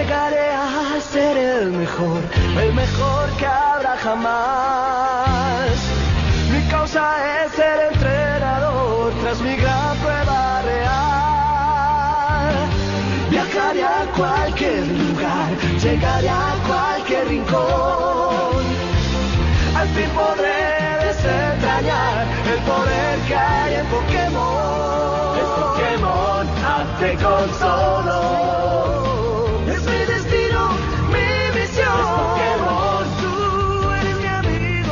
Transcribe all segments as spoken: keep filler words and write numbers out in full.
Llegaré a ser el mejor, el mejor que habrá jamás. Mi causa es ser entrenador tras mi gran prueba real. Viajaré a cualquier lugar, llegaré a cualquier rincón. Al fin podré desentrañar el poder que hay en Pokémon. Es Pokémon, hazte con solo. Es mi destino, mi misión. Es Pokémon, tú eres mi amigo.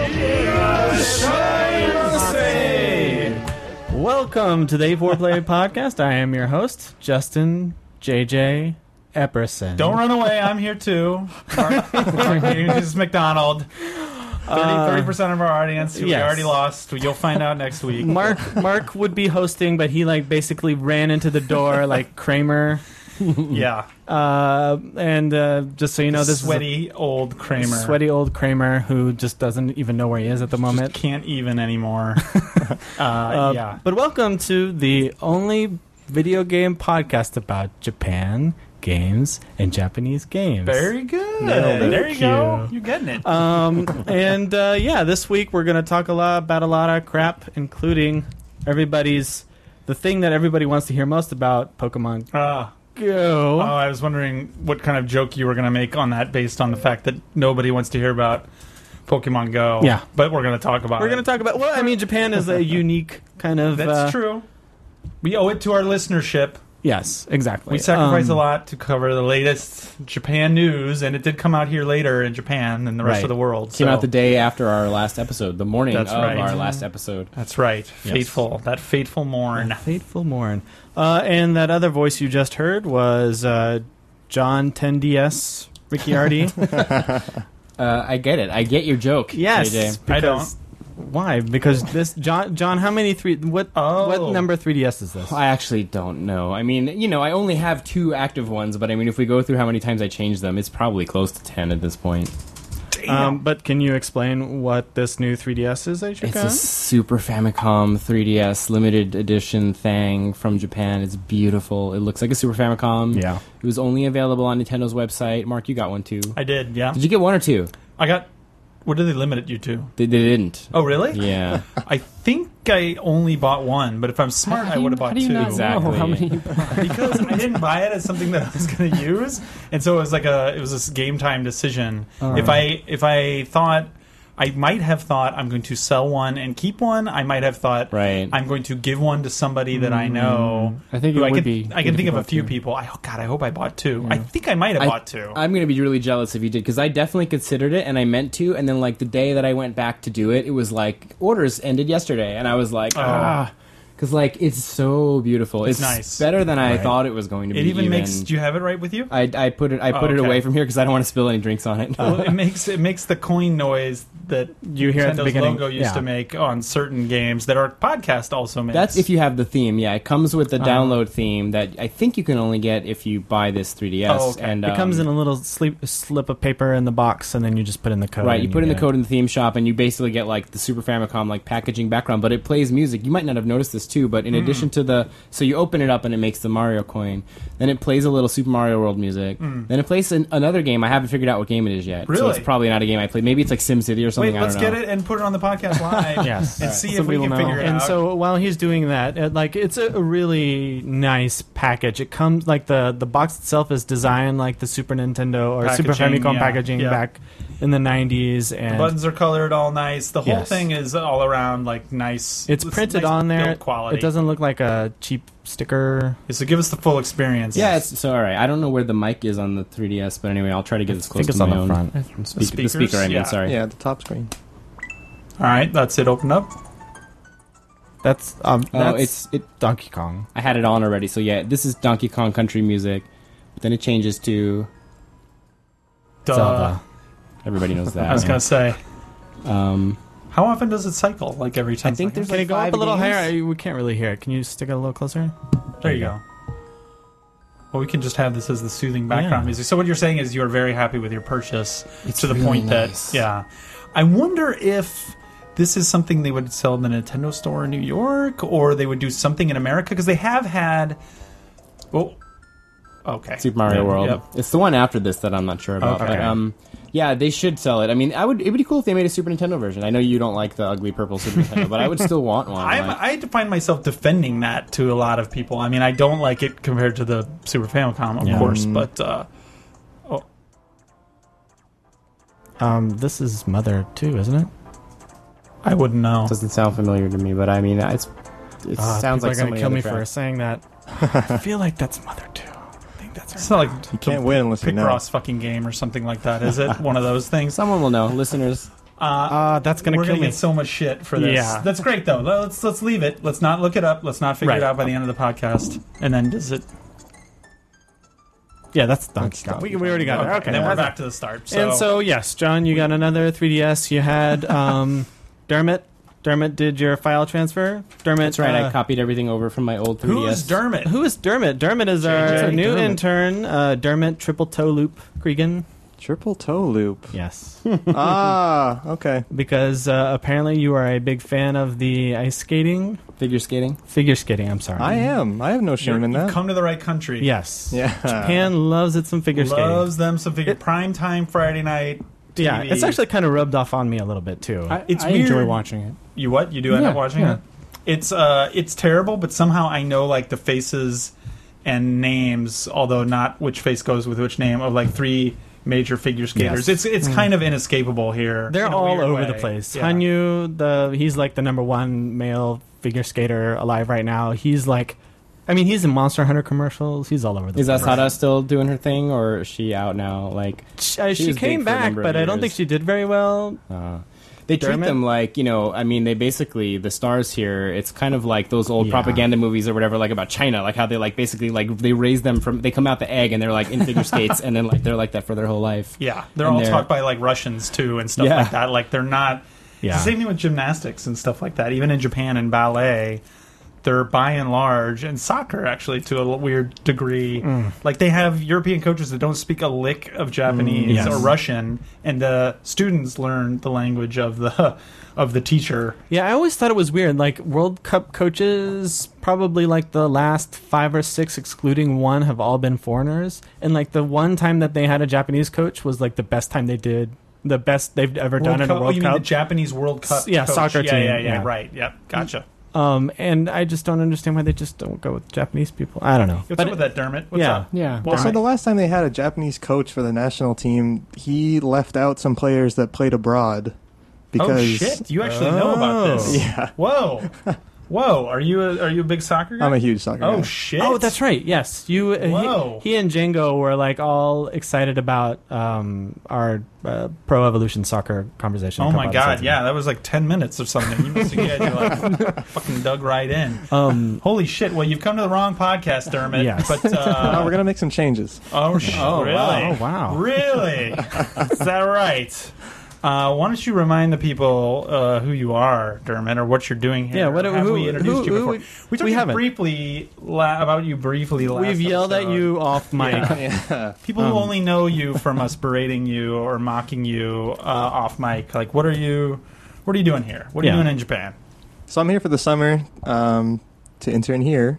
Welcome to the A four Play Podcast. I am your host, Justin J J Epperson. Don't run away. I'm here too. Mark, Mark Jesus McDonald. thirty percent of our audience who yes. we already lost. You'll find out next week. Mark Mark would be hosting, but he like basically ran into the door like Kramer. Yeah. Uh, and uh, just so you know, this sweaty is old Kramer. Sweaty old Kramer who just doesn't even know where he is at the moment. Just can't even anymore. uh, uh, yeah. But welcome to the only video game podcast about Japan games and Japanese games. Very good. Nailed it. There you Thank go. you. You're getting it. Um, and uh, yeah, this week we're going to talk a lot about a lot of crap, including everybody's the thing that everybody wants to hear most about, Pokemon Uh, Go. oh, I was wondering what kind of joke you were going to make on that based on the fact that nobody wants to hear about Pokemon Go. Yeah. But we're going to talk about We're it. going to talk about. Well, I mean, Japan is a unique kind of. That's uh, true. We owe it to our listenership. Yes, exactly. We sacrifice Um, a lot to cover the latest Japan news, and it did come out here later in Japan than the rest Right. of the world. Came so. out the day after our last episode, the morning That's of right. our last episode. That's right. Fateful. That fateful morn. Fateful morn. Uh, and that other voice you just heard was uh, John ten D S Ricciardi. Uh, I get it. I get your joke. Yes, J J. I don't. because- Why? Because this John. John, how many three? What? Oh. What number three D S is this? I actually don't know. I mean, you know, I only have two active ones, but I mean, if we go through how many times I changed them, it's probably close to ten at this point. Um, but can you explain what this new three D S is that you It's a got? Super Famicom three D S limited edition thing from Japan. It's beautiful. It looks like a Super Famicom. Yeah. It was only available on Nintendo's website. Mark, you got one too. I did, yeah. Did you get one or two? I got... What did they limit it you to? They, they didn't. Oh, really? Yeah. I think I only bought one, but if I'm smart, I would have bought two. Exactly. how many? Because I didn't buy it as something that I was going to use, and so it was like a it was this game time decision. If I if I thought I might have thought I'm going to sell one and keep one, I might have thought Right. I'm going to give one to somebody that I know. I think who it I would can, be I good can if think you of a bought few two. people. I, oh God, I hope I bought two. I think I might have I- bought two. I'm going to be really jealous if you did, because I definitely considered it, and I meant to, and then, like, the day that I went back to do it, it was like, orders ended yesterday, and I was like, Oh. ah. Because, like, it's so beautiful. It's It's, nice. better than I Right. thought it was going to be. it even makes. Do you have it right with you? I, I put it. I put Oh, it okay. away from here because I don't want to spill any drinks on it. Well, it makes it makes the coin noise that You hear at the Nintendo's beginning. logo used yeah. to make on certain games that our podcast also makes. That's if you have the theme. Yeah, it comes with the Oh. download theme that I think you can only get if you buy this three D S. Oh, okay. And It comes um, in a little sleep, slip of paper in the box, and then you just put in the code. Right, you and put in the get code in the theme shop, and you basically get like the Super Famicom like packaging background, but it plays music. You might not have noticed this too, but in Mm. addition to the, so you open it up and it makes the Mario coin, then it plays a little Super Mario World music, Mm. then it plays an, another game. I haven't figured out what game it is yet, so Really? it's probably not a game I played. Maybe it's like SimCity or something. Wait, I let's don't get know. it and put it on the podcast live. Yes. and Alright. see So if we people can know. figure it and out. so while he's doing that, it, like it's a, a really nice package. It comes like the the box itself is designed like the Super Nintendo or Super Packaging, Famicom yeah, packaging yeah. back in the nineties, the and buttons are colored all nice. The whole Yes. thing is all around like nice. it's printed nice on there. build quality. It doesn't look like a cheap sticker. So give us the full experience. Yeah, it's, so all right. I don't know where the mic is on the three D S, but anyway, I'll try to get as I close think it's to on my the own. front. Speak, the speakers? speaker, I mean, Yeah. sorry. Yeah, the top screen. All right, that's it. Open up. That's um. Oh, that's it's it. Donkey Kong. I had it on already, so yeah, this is Donkey Kong Country music. But then it changes to Duh. Zelda. everybody knows that. I was gonna say, Um, how often does it cycle? Like every ten I think seconds? there's Can you like go five up a little games. higher? I- We can't really hear it. Can you stick it a little closer? There you go. Well, we can just have this as the soothing background Yeah. music. So what you're saying is you're very happy with your purchase It's to the really point nice. that, yeah. I wonder if this is something they would sell in the Nintendo store in New York, or they would do something in America, because they have had, well, Okay. Super Mario Yeah, World. yep. It's the one after this that I'm not sure about. Okay. But, um, yeah, they should sell it. I mean, I would. It'd be cool if they made a Super Nintendo version. I know you don't like the ugly purple Super Nintendo, but I would still want one. I'm, like- I find myself defending that to a lot of people. I mean, I don't like it compared to the Super Famicom, of Yeah. course, but uh, oh, Um, this is Mother too, isn't it? I wouldn't know. doesn't sound familiar to me, but I mean, it's it Uh, sounds people like are so gonna many kill other me for tracks. saying that. I feel like that's Mother too. I think that's her. It's not like You can't win unless you know. Picross fucking game or something like that, is it? One of those things. Someone will know, listeners. Uh, Uh, that's gonna we're kill gonna me. get so much shit for this. Yeah. That's great though. Let's let's leave it. Let's not look it up. Let's not figure Right. it out by the end of the podcast. And then does it? Yeah, that's Donkey That's Kong. Donkey We, we already got Okay, it. Okay, then we're that's- back to the start. So, And so, yes, John, you got another three D S. You had um, Dermot. Dermot did your file transfer. Dermot. That's right. uh, I copied everything over from my old three D S. who's Dermot? Who is Dermot? Dermot is our J J new Dermot. intern. Uh, Dermot Triple Toe Loop Cregan. Triple toe loop. Yes. Ah, okay. Because uh, apparently you are a big fan of the ice skating. Figure skating. Figure skating, I'm sorry. I am. I have no shame You're- in You've that. come to the right country. Yes. Yeah. Japan loves it some figure skating. Loves them some figure. It- Prime time Friday night. T V. Yeah, it's actually kind of rubbed off on me a little bit too. I, It's I enjoy weird. watching it. You what? You do end Yeah, up watching yeah. it? It's uh it's terrible, but somehow I know like the faces and names, although not which face goes with which name, of like three major figure skaters. Yes. It's it's kind of inescapable here. They're in a all weird over way. the place. Yeah. Hanyu, the he's like the number one male figure skater alive right now. He's like, I mean, he's in Monster Hunter commercials. He's all over the Is place. Asada still doing her thing, or is she out now? Like, She, uh, She she was came big for a back, number of but I don't years. think she did very well. uh, they treat Dermot? them like, you know, I mean, they basically, the stars here, it's kind of like those old Yeah. propaganda movies or whatever, like about China, like how they like basically like they raise them from, they come out the egg and they're like in figure skates and then like they're like that for their whole life. Yeah, they're And all they're- taught by like Russians too and stuff Yeah. like that. Like they're not. Yeah. It's the same thing with gymnastics and stuff like that. Even in Japan and ballet, they're by and large, and soccer actually to a weird degree. Mm. Like they have European coaches that don't speak a lick of Japanese Mm, yes. or Russian, and the students learn the language of the of the teacher. Yeah, I always thought it was weird. Like World Cup coaches, probably like the last five or six, excluding one, have all been foreigners. And like the one time that they had a Japanese coach was like the best time they did, the best they've ever done in a Cup, World oh, you mean Cup. the Japanese World Cup? S- yeah, coach. soccer yeah, team, Yeah, yeah, yeah. right. Yep, gotcha. Um, and I just don't understand why they just don't go with Japanese people. I don't know. What's But up with that, Dermot? What's yeah. up? Yeah. Well, So the last time they had a Japanese coach for the national team, he left out some players that played abroad. Because oh shit! You actually know about this? Oh. Yeah. Whoa, whoa! Are you a are you a big soccer guy? I'm a huge soccer Oh guy. shit! Oh, that's right. Yes, you. Uh, Whoa. he, he and Django were like all excited about um, our uh, Pro Evolution Soccer conversation. a Oh couple my god! episodes Yeah, ago. that was like ten minutes or something. You must have yeah, you like fucking dug right in. Um, Holy shit! Well, you've come to the wrong podcast, Dermot. Yes. But No, uh, we're gonna make some changes. oh, sh- Oh, really? wow. Oh, wow. Really? Is that right? Uh, why don't you remind the people uh, who you are, Dermot, or what you're doing here? Yeah, what- Have who- we introduced who- you who- before? we talked we you haven't. briefly la- about you briefly last we've yelled at episode. you off mic. Yeah. People who Um, only know you from us berating you or mocking you uh, off mic, like, what are you? What are you doing here? What are Yeah. you doing in Japan? So I'm here for the summer um, to intern here,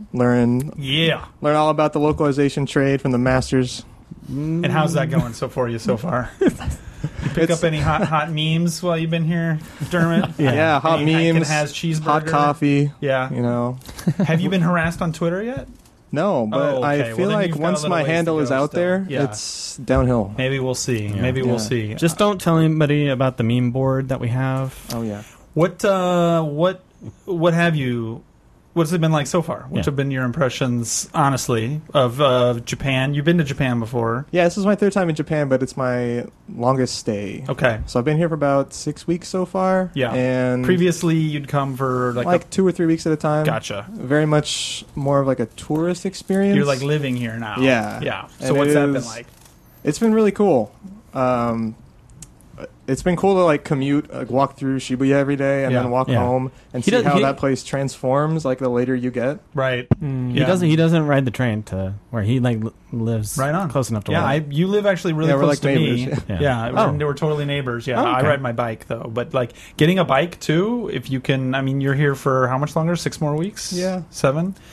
learn Yeah. learn all about the localization trade from the masters. And how's that going so for you so far? You pick It's- up any hot hot memes while you've been here, Dermot? Yeah. Yeah, hot Any Hankin memes, has cheeseburger? hot coffee. Yeah. You know, Have you been harassed on Twitter yet? no, but Oh, okay. I Well, feel then like you've got a once little my ways to handle go is out still. there, Yeah. it's downhill. Maybe we'll see. Yeah. Maybe we'll Yeah. see. Just don't tell anybody about the meme board that we have. Oh yeah. What uh, what what have you? What's it been like so far? What Yeah. have been your impressions, honestly, of uh, Japan? You've been to Japan before. Yeah, this is my third time in Japan, but it's my longest stay. Okay. So I've been here for about six weeks so far. Yeah. And Previously, you'd come for like, like a, two or three weeks at a time. gotcha. Very much more of like a tourist experience. You're like living here now. Yeah. Yeah. So And what's it that been is- like? It's been really cool. Um, it's been cool to like commute, like walk through Shibuya every day, and Yeah. then walk Yeah. home and He see does- how he- that place transforms. Like the later you get. Right. He Yeah. doesn't. He doesn't ride the train to where he like li- lives Right on. close enough to Yeah. work. I, you live actually really Yeah, we're close like to neighbors. me. Yeah. Yeah. Oh. We're, we're totally neighbors. Yeah. Oh, I okay. ride my bike though, but like getting a bike too. If you can, I mean, you're here for how much longer? Six more weeks? Yeah. Seven.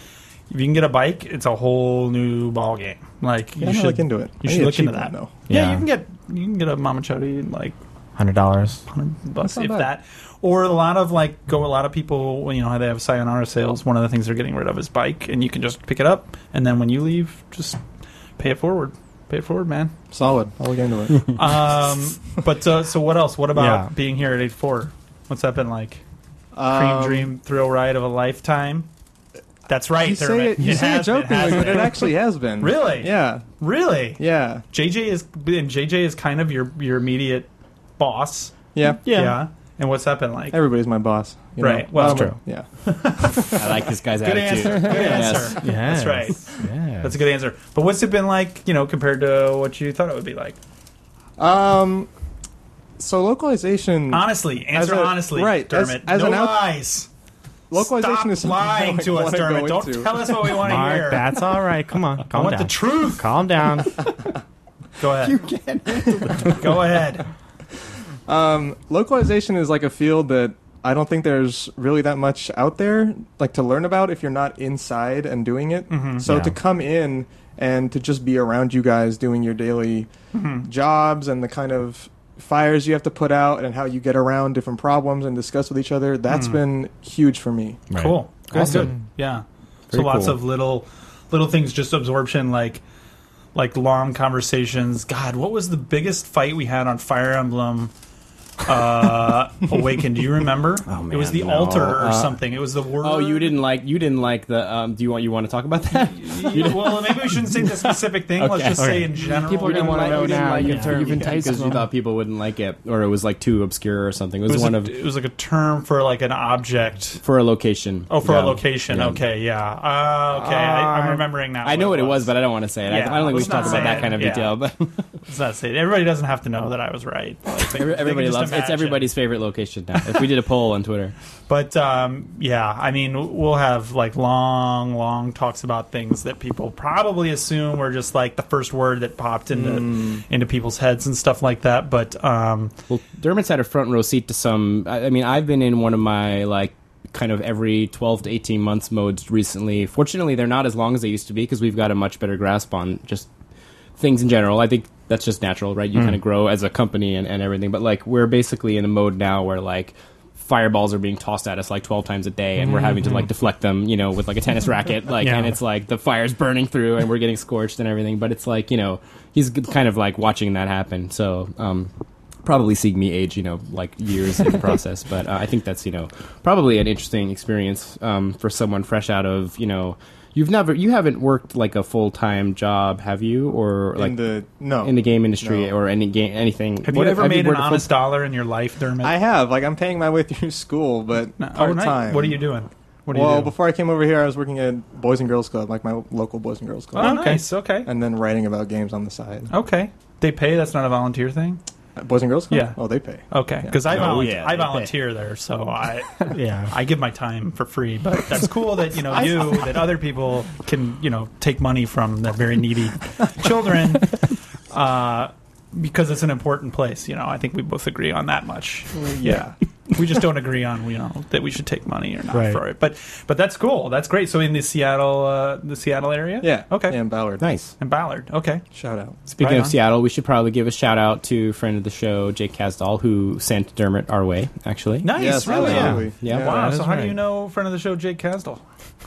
if you can get a bike, it's a whole new ball game. Like Yeah, you I'm should look into it. You I should need a look into cheap that. one, though. Yeah, Yeah. you can get you can get a Mamachoti like Hundred dollars. hundred bucks That's if not bad. that. Or a lot of like go a lot of people you know how they have sayonara sales. One of the things they're getting rid of is bike, and you can just pick it up, and then when you leave, just pay it forward. Pay it forward, man. Solid. I'll look into it. Um, but uh, so what else? What about Yeah. being here at eighty-four? What's that been like? Cream Um, dream thrill ride of a lifetime. That's right. You say Dermot. it, you It say it has been, jokingly, has but been. it actually has been. Really? Yeah. Really? Yeah. J J is and J J is kind of your your immediate boss. Yeah. Yeah. And what's that been like? Everybody's my boss. you Right. know. Well, Um, true. Yeah. I like this guy's Good attitude. answer. Good Yes. answer. Yes. That's right. Yeah. That's a good answer. But what's it been like, you know, compared to what you thought it would be like? Um. So localization. Honestly, answer As a- honestly, right, as- Dermot. as no an out- lies. Localization Stop is something lying I to us, wanna go Dermot. Don't into. tell us what we want to Mark, hear. that's all right. Come on, I calm want down. the truth. Calm down. Go ahead. You can't. Go ahead. Um, localization is like a field that I don't think there's really that much out there, like to learn about if you're not inside and doing it. Mhm. So Yeah. to come in and to just be around you guys doing your daily Mhm. jobs and the kind of fires you have to put out and how you get around different problems and discuss with each other, that's Mm. been huge for me. Right. Cool. Good, Awesome. good. Yeah. Very so lots cool. of little little things, just absorption, like like long conversations. God, what was the biggest fight we had on Fire Emblem uh, Awakened? Do you remember? Oh, it was man, the no. altar or Uh, something. It was the word. Oh, you didn't like you didn't like the. Um, do you want you want to talk about that? Yeah, well, maybe we shouldn't say the specific thing. Let's Okay. just Okay. say in general. People We're didn't gonna want to know know now. now. You've You've turned- you've because enticed you them. thought people wouldn't like it, or it was like too obscure or something. It It was, was, one a, of it was like a term for like an object. for a location. Oh, for Yeah. a location. Yeah. Okay, yeah. Uh, okay, I, I'm remembering now. I know what it was, was, but I don't want to say it. I- Yeah, I don't think we let's should talk not about say that it. kind of Yeah. detail. But Let's not say it. Everybody doesn't have to know that I was right. Like, they- they can everybody just loves. It's imagine. everybody's favorite location now. If we did a poll on Twitter, But um, yeah, I mean, we'll have like long, long talks about things that people probably assume were just like the first word that popped into Mm. into people's heads and stuff like that. But um, well, Dermot's had a front row seat to some. I, I mean, I've been in one of my like kind of every twelve to eighteen months modes recently. Fortunately, they're not as long as they used to be because we've got a much better grasp on just things in general. I think that's just natural, right? You Mm. kind of grow as a company and, and everything. But like we're basically in a mode now where like fireballs are being tossed at us like twelve times a day and we're having to like deflect them, you know, with like a tennis racket, like, Yeah. and it's like the fire's burning through and we're getting scorched and everything. But it's like, you know, he's g- kind of like watching that happen. So, um, probably seeing me age, you know, like years in the process. But uh, I think that's, you know, probably an interesting experience, um, for someone fresh out of, you know, you've never, you haven't worked like a full-time job, have you? Or like in the no, in the game industry No. or any game, anything. have you What- ever made an worked full- honest dollar in your life, Dermot? I have like I'm paying my way through school, but No, oh, part nice. time. What are you doing? What do well, you do? before I came over here, I was working at Boys and Girls Club, like my local Boys and Girls Club, Oh, nice. Okay. and then writing about games on the side. Okay. They pay. That's not a volunteer thing. At Boys and Girls Club? Yeah. Oh, they pay. Okay. Because I, Oh, volun- yeah, I they pay. volunteer there, so I Yeah. I give my time for free. But that's cool that you know you that other people can you know take money from the very needy children. Uh, because it's an important place, you know. I think we both agree on that much. Yeah. We just don't agree on you know that we should take money or not Right. for it. But but that's cool. That's great. So in the Seattle uh, the Seattle area. Yeah. Okay. And Ballard. Nice. And Ballard. Okay. Shout out. Speaking Right of on. Seattle, we should probably give a shout out to friend of the show, Jake Kasdal, who sent Dermot our way, actually. Nice. Yes, really. absolutely. Yeah. Yeah. Wow. that So is how do right. you know friend of the show Jake Kasdal?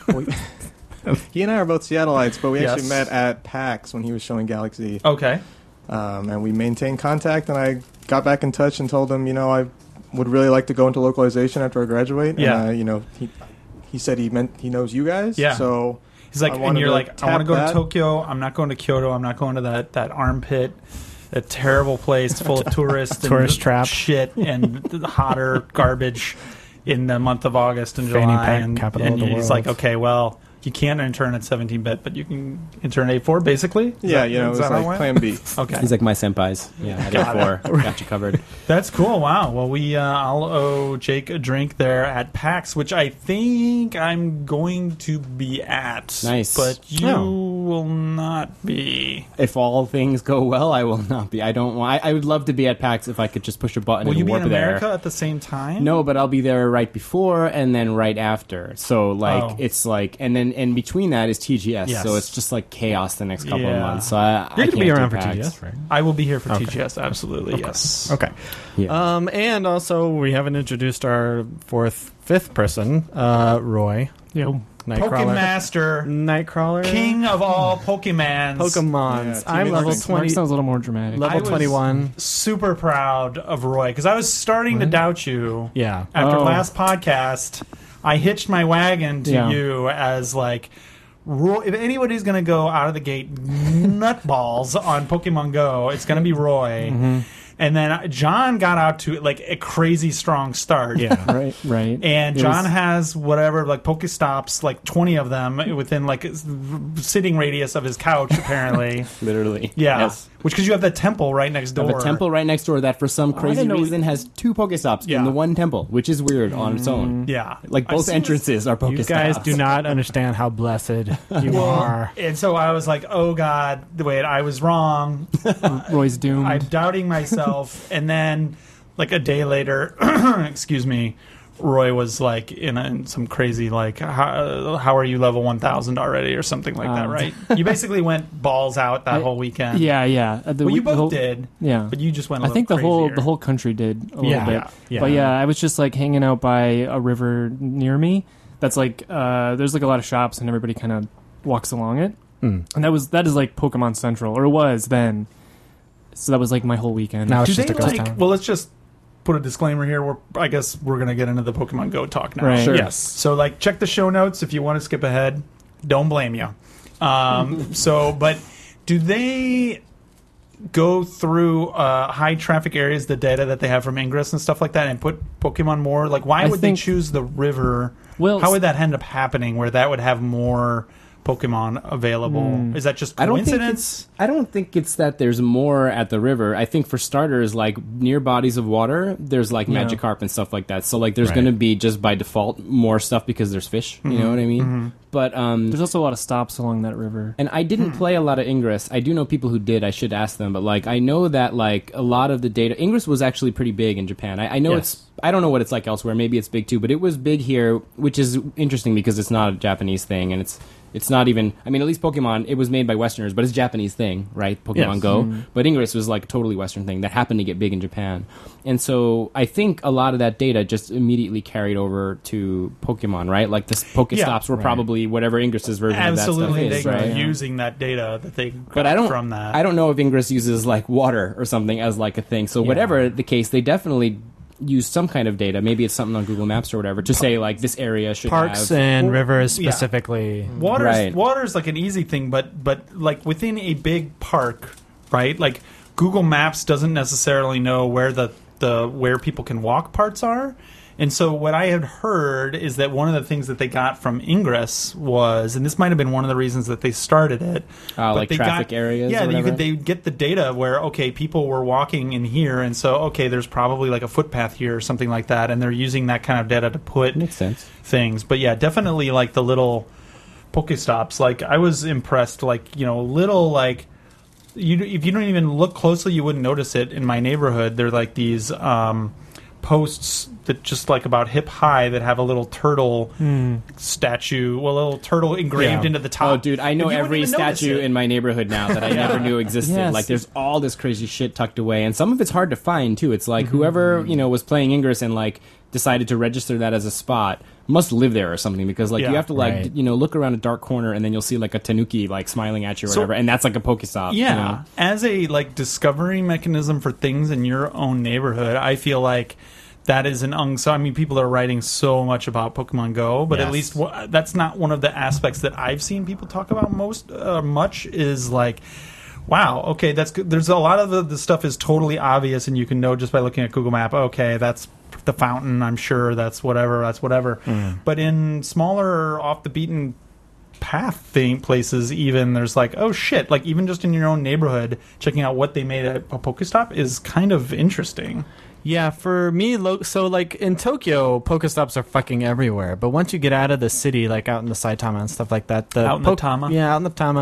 He and I are both Seattleites, but we Yes. actually met at PAX when he was showing Galaxy. Okay. Um, and we maintained contact, and I got back in touch and told him, you know, I would really like to go into localization after I graduate. Yeah. And, uh, you know, he, he said he meant he knows you guys. Yeah. So He's like, I and wanted you're to like, I want to tap go that. to Tokyo. I'm not going to Kyoto. I'm not going to that, that armpit, that terrible place full of tourists, Tourist and trap. shit, and the hotter garbage in the month of August and Fanny July. pack and capital and of the he's world. like, okay, well, you can't intern at seventeen bit, but you can intern at eight four, basically. Is yeah, that- you know, it is was that how like it Plan went? B. Okay. He's like my senpais. Yeah, I Got did four. Got you covered. That's cool. Wow. Well, we uh, I'll owe Jake a drink there at PAX, which I think I'm going to be at. Nice. But you Oh. will not be. If all things go well, I will not be. I don't want. I, I would love to be at PAX if I could just push a button Will and you be warp in America there. at the same time? No, but I'll be there right before and then right after. So like Oh. it's like, and then in between that is T G S. Yes. So it's just like chaos the next couple Yeah. of months. So I, You're I going to can't be do around for PAX. T G S, right? I will be here for Okay. T G S. Absolutely, yes. Okay. Yeah. Um, and also, we haven't introduced our fourth, fifth person, uh, Roy. Yo. Pokemon Nightcrawler. Master, Nightcrawler. king of all Pokemons. Pokemons. Yeah, I'm Team level Mark twenty. sounds a little more dramatic. Level I was- twenty-one. Super proud of Roy because I was starting to doubt you. Yeah. After Oh. last podcast, I hitched my wagon to Yeah. you as like, Roy, if anybody's going to go out of the gate nutballs on Pokemon Go, it's going to be Roy. Mm-hmm. And then John got out to like a crazy strong start. Yeah. Right, right. And It John was- has whatever, like Pokestops, like twenty of them within like a sitting radius of his couch, apparently. Literally. Yeah. Yes. Which, because you have the temple right next I door. have a temple right next door that for some I crazy didn't know- reason has two Pokestops Yeah. in the one temple, which is weird on its own. Yeah. Like I've both seen entrances are Pokestops. You guys do not understand how blessed you are. this- And so I was like, oh, God, wait, I was wrong. Roy's doomed. I'm doubting myself. And then, like, a day later, excuse me, Roy was like in, a, in some crazy, like, how, how are you level one thousand already or something like that, Um. right? You basically went balls out that I- whole weekend. yeah, yeah. Uh, the- Well, you the both whole- did, Yeah. but you just went a I little think the whole crazier. the whole country did a little Yeah, bit. yeah, yeah. But yeah, I was just like hanging out by a river near me. That's like uh, there's like a lot of shops and everybody kind of walks along it. Mm. And that was that is like Pokemon Central, or it was then. So that was like my whole weekend. Now it's Do just they a ghost like? town. Well, let's just put a disclaimer here. We're, I guess we're gonna get into the Pokemon Go talk now. Right. Sure. Yes. So, like, check the show notes if you want to skip ahead. Don't blame you. Um, so, but do they go through uh, high traffic areas, the data that they have from Ingress and stuff like that, and put Pokemon more? Like, why I would think- they choose the river? Well, How would that end up happening? Where that would have more Pokemon available? Hmm. Is that just I don't think coincidence? it's. I don't think it's that there's more at the river. I think for starters, like near bodies of water, there's like Yeah. Magikarp and stuff like that. So like, there's Right. going to be just by default more stuff because there's fish. You know what I mean? But um, there's also a lot of stops along that river. and I didn't play a lot of Ingress. I do know people who did. I should ask them. But like, I know that like a lot of the data, Ingress was actually pretty big in Japan. I, I know Yes. it's. I don't know what it's like elsewhere. Maybe it's big too, but it was big here, which is interesting because it's not a Japanese thing, and it's it's not even. I mean, at least Pokemon, it was made by Westerners, but it's a Japanese thing, right? Pokemon Yes. Go, but Ingress was like a totally Western thing that happened to get big in Japan, and so I think a lot of that data just immediately carried over to Pokemon, right? Like the Pokestops were right. probably whatever Ingress's version Absolutely, of that they stuff is, are right? using that data that they got But I don't from that. I don't know if Ingress uses like water or something as like a thing. So Yeah. whatever the case, they definitely use some kind of data. Maybe it's something on Google Maps or whatever to say like this area should Parks have. and Well, rivers yeah. specifically. Water's Right. water's like an easy thing, but but like within a big park, right? Like Google Maps doesn't necessarily know where the the where people can walk parts are. And so what I had heard is that one of the things that they got from Ingress was, and this might have been one of the reasons that they started it, Uh, but like they traffic got, areas Yeah, or you whatever? could they would get the data where okay, people were walking in here, and so okay, there's probably like a footpath here or something like that, and they're using that kind of data to put Makes sense. things. But yeah, definitely like the little Pokestops. Like I was impressed. Like you know, little like you if you don't even look closely, you wouldn't notice it. In my neighborhood, they're like these um, posts that just like about hip high that have a little turtle statue, well, a little turtle engraved Yeah. into the top. Oh, dude, I know And you every wouldn't even notice statue it. in my neighborhood now that I never knew existed. Yes. Like, there's all this crazy shit tucked away, and some of it's hard to find too. It's Mm-hmm. like whoever you know was playing Ingress and like decided to register that as a spot must live there or something because like Yeah. you have to like Right. d- you know look around a dark corner and then you'll see like a Tanuki like smiling at you or So- whatever, and that's like a Pokestop. Yeah, you know? as a like discovery mechanism for things in your own neighborhood, I feel like that is an unsung. I mean, people are writing so much about Pokemon Go, but at Yes. least wha- that's not one of the aspects that I've seen people talk about most uh, much. Is like, wow, okay, that's good. There's a lot of the, the stuff is totally obvious, and you can know just by looking at Google Map. Okay, that's the fountain. I'm sure that's whatever. That's whatever. But in smaller, off the beaten path thing places, even there's like, oh shit, like even just in your own neighborhood, checking out what they made at a Pokestop is kind of interesting. Yeah, for me, lo- so like in Tokyo, Pokestops are fucking everywhere. But once you get out of the city, like out in the Saitama and stuff like that, the Out in the Tama? yeah, out in the Tama,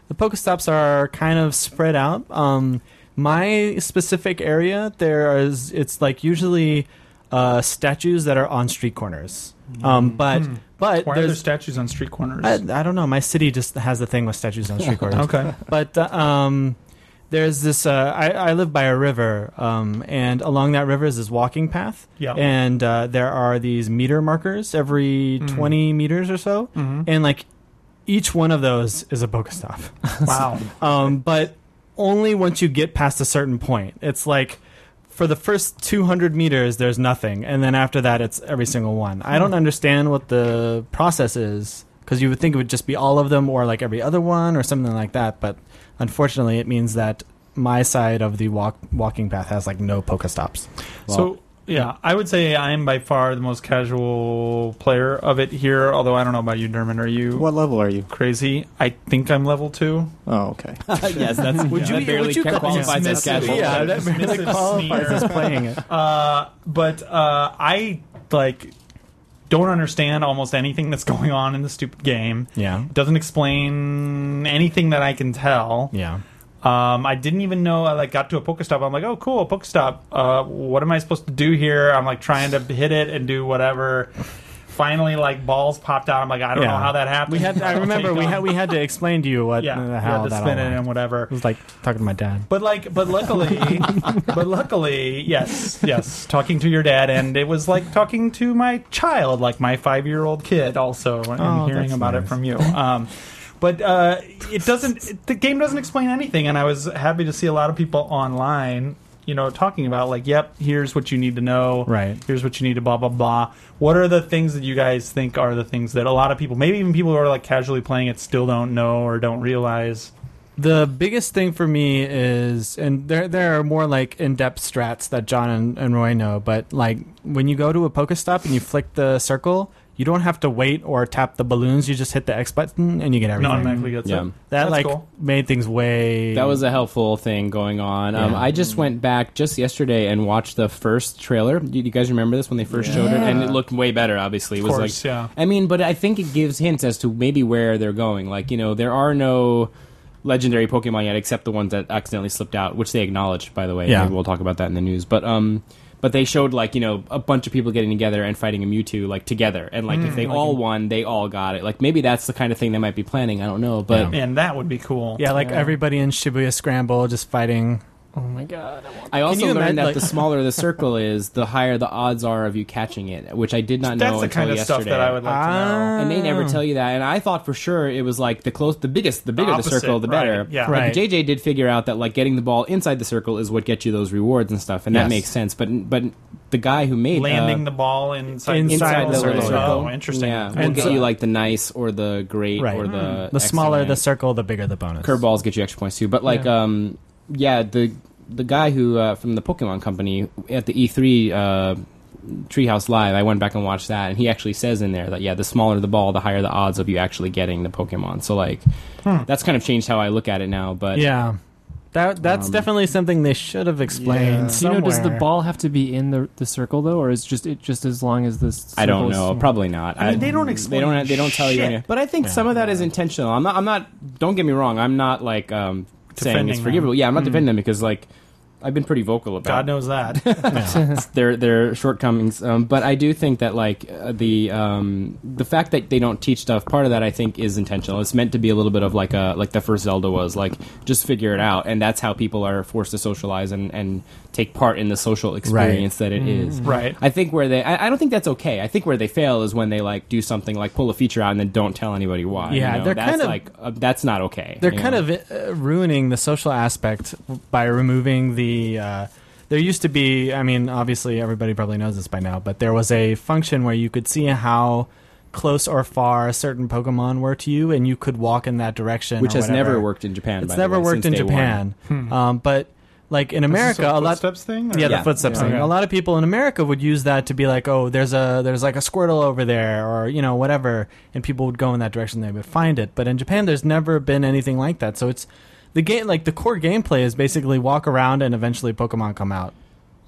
The Pokestops are kind of spread out. Um, my specific area, there is it's like usually uh, statues that are on street corners. Um, but Hmm. but Why are there there's statues on street corners? I, I don't know. My city just has the thing with statues on street corners. okay. But uh, um, there's this. Uh, I, I live by a river, um, and along that river is this walking path. Yeah. And uh, there are these meter markers every Mhm. twenty meters or so, Mhm. and like each one of those is a Pokestop. Wow. um, but only once you get past a certain point. It's like for the first two hundred meters, there's nothing, and then after that, it's every single one. I don't understand what the process is, because you would think it would just be all of them, or like every other one, or something like that. But unfortunately, it means that my side of the walk walking path has like no Pokestops. So yeah, I would say I'm by far the most casual player of it here. Although I don't know about you, Dermot. Are you What level are you? crazy? I think I'm level two. Oh, okay. yes, that's Would you- that barely would you ca- call- qualifies as dismissive? casual. Yeah, that Dismissive really qualifies sneer. as playing it. Uh, but uh, I like don't understand almost anything that's going on in the stupid game. Yeah, It doesn't explain anything that I can tell. yeah. Um, I didn't even know I like got to a Pokestop. I'm like, oh, cool, a Pokestop. Uh, what am I supposed to do here? I'm like trying to hit it and do whatever. Finally, like balls popped out. I'm like, I don't Yeah. know how that happened. We had. I I'll remember take we them. had we had to explain to you what yeah, uh, we how had to that spin all it worked. and whatever. It was like talking to my dad. But like, but luckily, but luckily, yes, yes, talking to your dad, and it was like talking to my child, like my five-year-old kid, also, and Oh, hearing that's about it nice. from you. Um, but uh, it doesn't. It, the game doesn't explain anything, and I was happy to see a lot of people online, you know, talking about like, yep, here's what you need to know. Right. Here's what you need to blah blah blah. What are the things that you guys think are the things that a lot of people, maybe even people who are like casually playing it, still don't know or don't realize? The biggest thing for me is, and there there are more like in-depth strats that John and, and Roy know, but like when you go to a Pokestop and you flick the circle, you don't have to wait or tap the balloons. You just hit the X button and you get No, everything. automatically gets Yeah. it. that That's like cool. made things way. That was a helpful thing going on. Um, Yeah. I just went back just yesterday and watched the first trailer. Do you guys remember this when they first showed it? And it looked way better. Obviously, it Of was course, like, yeah. I mean, but I think it gives hints as to maybe where they're going. Like, you know, there are no legendary Pokemon yet, except the ones that accidentally slipped out, which they acknowledged, by the way. Yeah. Maybe we'll talk about that in the news. But um, but they showed like you know a bunch of people getting together and fighting a Mewtwo like together, and like if they all won, they all got it. Like maybe that's the kind of thing they might be planning. I don't know, but. And that would be cool. yeah, like everybody in Shibuya Scramble just fighting. Oh my god. I want I also you learned imagine, that like- the smaller the circle is, the higher the odds are of you catching it, which I did not That's know the until kind of yesterday. stuff that I would like to know. Ah. And they never tell you that. And I thought for sure it was like the close, the biggest, the bigger the, opposite, circle, the better. right, yeah. Like Right. J J did figure out that like getting the ball inside the circle is what gets you those rewards and stuff, and that Yes. makes sense. But but the guy who made Landing uh, the ball inside, Inside the the circle. little circle. Oh, interesting. yeah, will And get so- you like the nice or the great Right. or the The smaller the excellent. circle, the bigger the bonus. Curveballs get you extra points too. But like, Yeah. um, yeah, the the guy who uh, from the Pokemon Company at the E three uh, Treehouse Live, I went back and watched that, and he actually says in there that yeah, the smaller the ball, the higher the odds of you actually getting the Pokemon. So like, that's kind of changed how I look at it now. But Yeah, that that's Um, definitely something they should have explained. Yeah. So, you know, does the somewhere. ball have to be in the, the circle though, or is just it just as long as this? I don't know. Probably not. I mean, they don't They explain don't. They don't tell you. shit. Any, but I think some of that is intentional. I'm not. I'm not. Don't get me wrong. I'm not like um, saying Defending it's them. forgivable. Yeah, I'm not defending them because like I've been pretty vocal about God knows that. their their shortcomings. Um, but I do think that like uh, the um, the fact that they don't teach stuff, part of that I think is intentional. It's meant to be a little bit of like a like the first Zelda was, like just figure it out, and that's how people are forced to socialize and, and take part in the social experience that it is. Right. I think where they, I, I don't think that's okay. I think where they fail is when they like do something like pull a feature out and then don't tell anybody why. Yeah, you know? they're that's kind of- like uh, that's not okay. They're you kind know? of uh, ruining the social aspect by removing the. Uh, there used to be, I mean, obviously everybody probably knows this by now, but there was a function where you could see how close or far certain Pokemon were to you, and you could walk in that direction. which or has whatever. never worked in Japan. It's by the never way, worked in since day Japan, Hmm. um, but like in America, a lot. Footsteps thing? Or? Yeah, Yeah. the footsteps Yeah. thing. Okay. A lot of people in America would use that to be like, oh, there's a there's like a Squirtle over there, or you know whatever, and people would go in that direction. They would find it. But in Japan, there's never been anything like that. So it's the game, like the core gameplay is basically walk around and eventually Pokemon come out.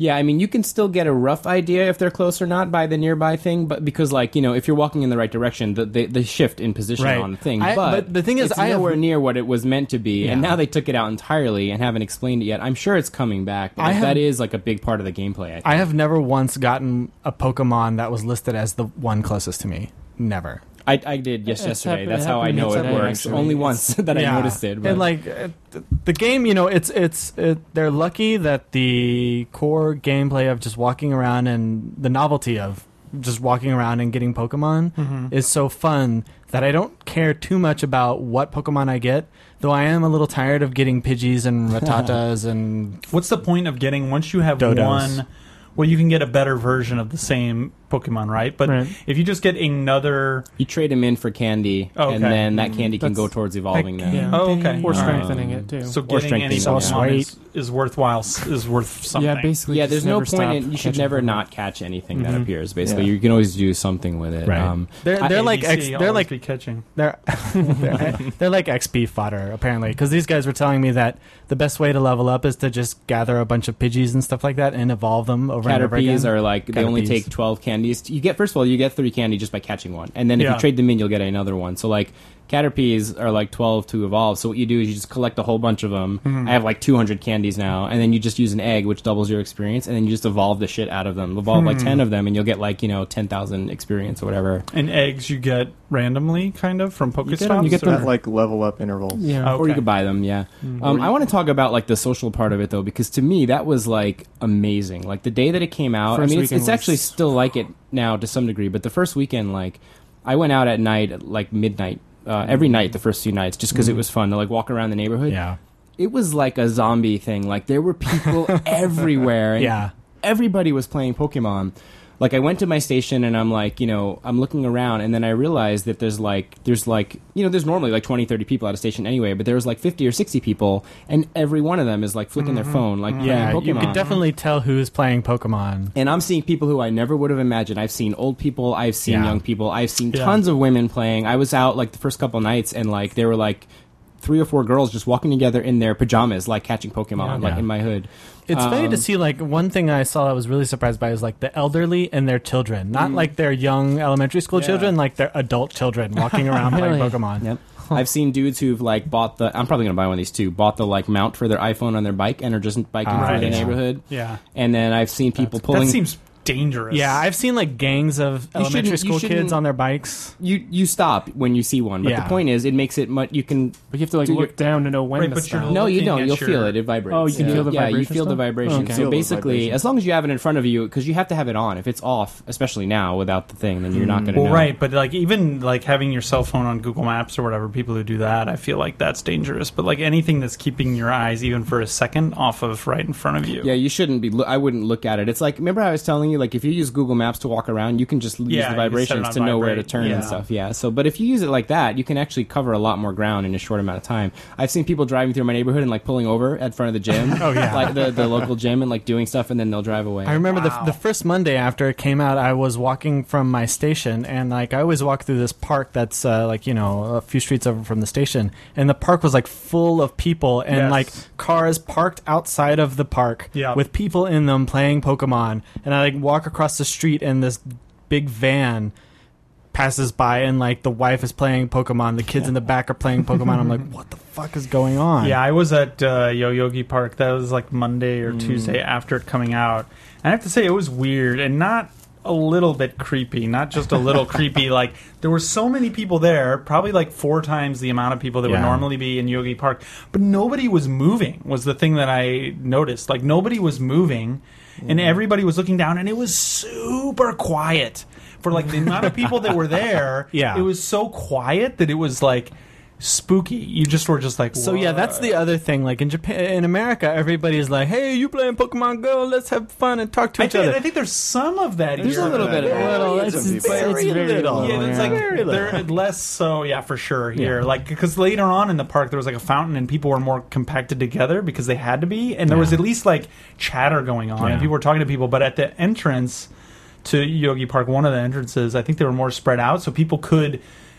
Yeah, I mean, you can still get a rough idea if they're close or not by the nearby thing, but because, like, you know, if you're walking in the right direction, the the, the shift in position Right. on the thing. I- but, but the thing is, it's I have- nowhere near what it was meant to be, and Yeah. now they took it out entirely and haven't explained it yet. I'm sure it's coming back, but I like, have- that is like a big part of the gameplay. I think. I have never once gotten a Pokemon that was listed as the one closest to me. Never. I, I did just It's yesterday. happened- That's it how I happened know it today, works. actually. Only It's- once that I Yeah. noticed it. But And like uh, th- the game, you know, it's it's it, they're lucky that the core gameplay of just walking around and the novelty of just walking around and getting Pokemon Mm-hmm. is so fun that I don't care too much about what Pokemon I get. Though I am a little tired of getting Pidgeys and Rattatas and What's the point of getting once you have Dodos. one? Well, you can get a better version of the same Pokemon, right? But Right. if you just get another, you trade them in for candy, Okay. and then that candy can That's- go towards evolving them. Yeah. oh, okay, Or Um, strengthening it too. so or getting any strengthening them, Pokemon yeah. is, is worthwhile. s- Is worth something. yeah, basically. Yeah, just there's no never point stop in you should catching never Pokemon. not catch anything that Mhm. appears. Basically, Yeah. you can always do something with it. Right. Um, they're I- they're like A B C, X, they're always like be catching. they're they're, they're like X P fodder apparently because these guys were telling me that the best way to level up is to just gather a bunch of Pidgeys and stuff like that and evolve them over and over again. Caterpies are like they only Caterpies. take twelve candies. You get first of all, you get three candy just by catching one, and then if Yeah. you trade them in, you'll get another one. So like Caterpies are like twelve to evolve. So what you do is you just collect a whole bunch of them. Mhm. I have like two hundred candies now, and then you just use an egg, which doubles your experience, and then you just evolve the shit out of them. Evolve like Hmm. ten of them, and you'll get like you know ten thousand experience or whatever. And eggs you get randomly, kind of from You get Pokestops. them- you get them- At like level up intervals. Yeah. Oh. Or you Okay. could buy them, yeah. Mm. Um, I want to talk about like the social part of it though, because to me that was like amazing. Like the day that it came out, First I mean, it's, weekend it's actually was- still like it now to some degree. But the first weekend, like I went out at night, at, like midnight, uh, every night the first few nights, just because it was fun to like walk around the neighborhood. yeah It was like a zombie thing. Like there were people everywhere. And yeah. everybody was playing Pokemon. Like I went to my station and I'm like, you know, I'm looking around and then I realized that there's like, there's like, you know, there's normally like twenty, thirty people at a station anyway, but there was like fifty or sixty people and every one of them is like flicking their phone, like Yeah, playing you Pokemon. could definitely tell who's playing Pokemon. And I'm seeing people who I never would have imagined. I've seen old people, I've seen Yeah. young people, I've seen Yeah. tons of women playing. I was out like the first couple nights and like there were like three or four girls just walking together in their pajamas, like catching Pokemon, like Yeah. in my hood. It's funny to Um, see, like, one thing I saw I was really surprised by is, like, the elderly and their children. Not like their young elementary school Yeah. children, like their adult children walking around playing Really? Pokemon. Yep. I've seen dudes who've like bought the. I'm probably gonna buy one of these too. Bought the like mount for their iPhone on their bike and are just biking Ah, through the yeah. neighborhood. Yeah, And then I've seen people pulling. that seems dangerous. Yeah, I've seen, like, gangs of elementary shouldn't- you school kids shouldn't- on their bikes. you you stop when you see one, but Yeah. the point is, it makes it much. You can. But you have to like Do look your- down to know when Right, to but you're stop. l- No, you looking don't. at You'll your- feel it. It vibrates. Oh, you can yeah. feel the Yeah, you vibration feel the still? vibration. Okay. So Feel those basically, vibrations. as long as you have it in front of you, because you have to have it on. If it's off, especially now without the thing, then you're not going to Well, know. right, but like even like having your cell phone on Google Maps or whatever, people who do that, I feel like that's dangerous. But like anything that's keeping your eyes even for a second off of right in front of you. Yeah, you shouldn't be. Lo- I wouldn't look at it. It's like, remember how I was telling you, like if you use Google Maps to walk around, you can just use Yeah, the you set it vibrations on to know where to vibrate. turn and Yeah. stuff. Yeah. So, but if you use it like that, you can actually cover a lot more ground in a short amount of time. I've seen people driving through my neighborhood and like pulling over at front of the gym. Oh, yeah. like the the local gym and like doing stuff, and then they'll drive away. I remember Wow. the, the first Monday after it came out, I was walking from my station, and like I always walk through this park that's uh, like you know a few streets over from the station, and the park was like full of people and Yes. like cars parked outside of the park Yeah. with people in them playing Pokemon, and I like walk across the street, and this big van passes by, and like the wife is playing Pokemon, the kids in the back are playing Pokemon. I'm like, what the fuck is going on? Yeah, I was at uh, Yoyogi Park. That was like Monday Mm. or Tuesday after it coming out. And I have to say, it was weird and not a little bit creepy, not just a little creepy. Like, there were so many people there, probably like four times the amount of people that would Yeah. normally be in Yogi Park. But nobody was moving, was the thing that I noticed. Like, nobody was moving, and everybody was looking down, and it was super quiet. For like the amount of people that were there, Yeah. it was so quiet that it was like spooky. You just were just like, So yeah, that's the other thing. Like in Japan, in America, everybody's like, "Hey, you playing Pokemon Go? Let's have fun and talk to I each think, other." I think there's some of that. There's here. a little bit of A little, Yeah, it's, some it's, people. it's Very very little. little. Yeah, it's yeah. like Very little. they're less so. Yeah, for sure here. Yeah. Like because later on in the park there was like a fountain and people were more compacted together because they had to be, and there was Yeah. at least like chatter going on Yeah. and people were talking to people. But at the entrance to Yogi Park, one of the entrances, I think they were more spread out, so people could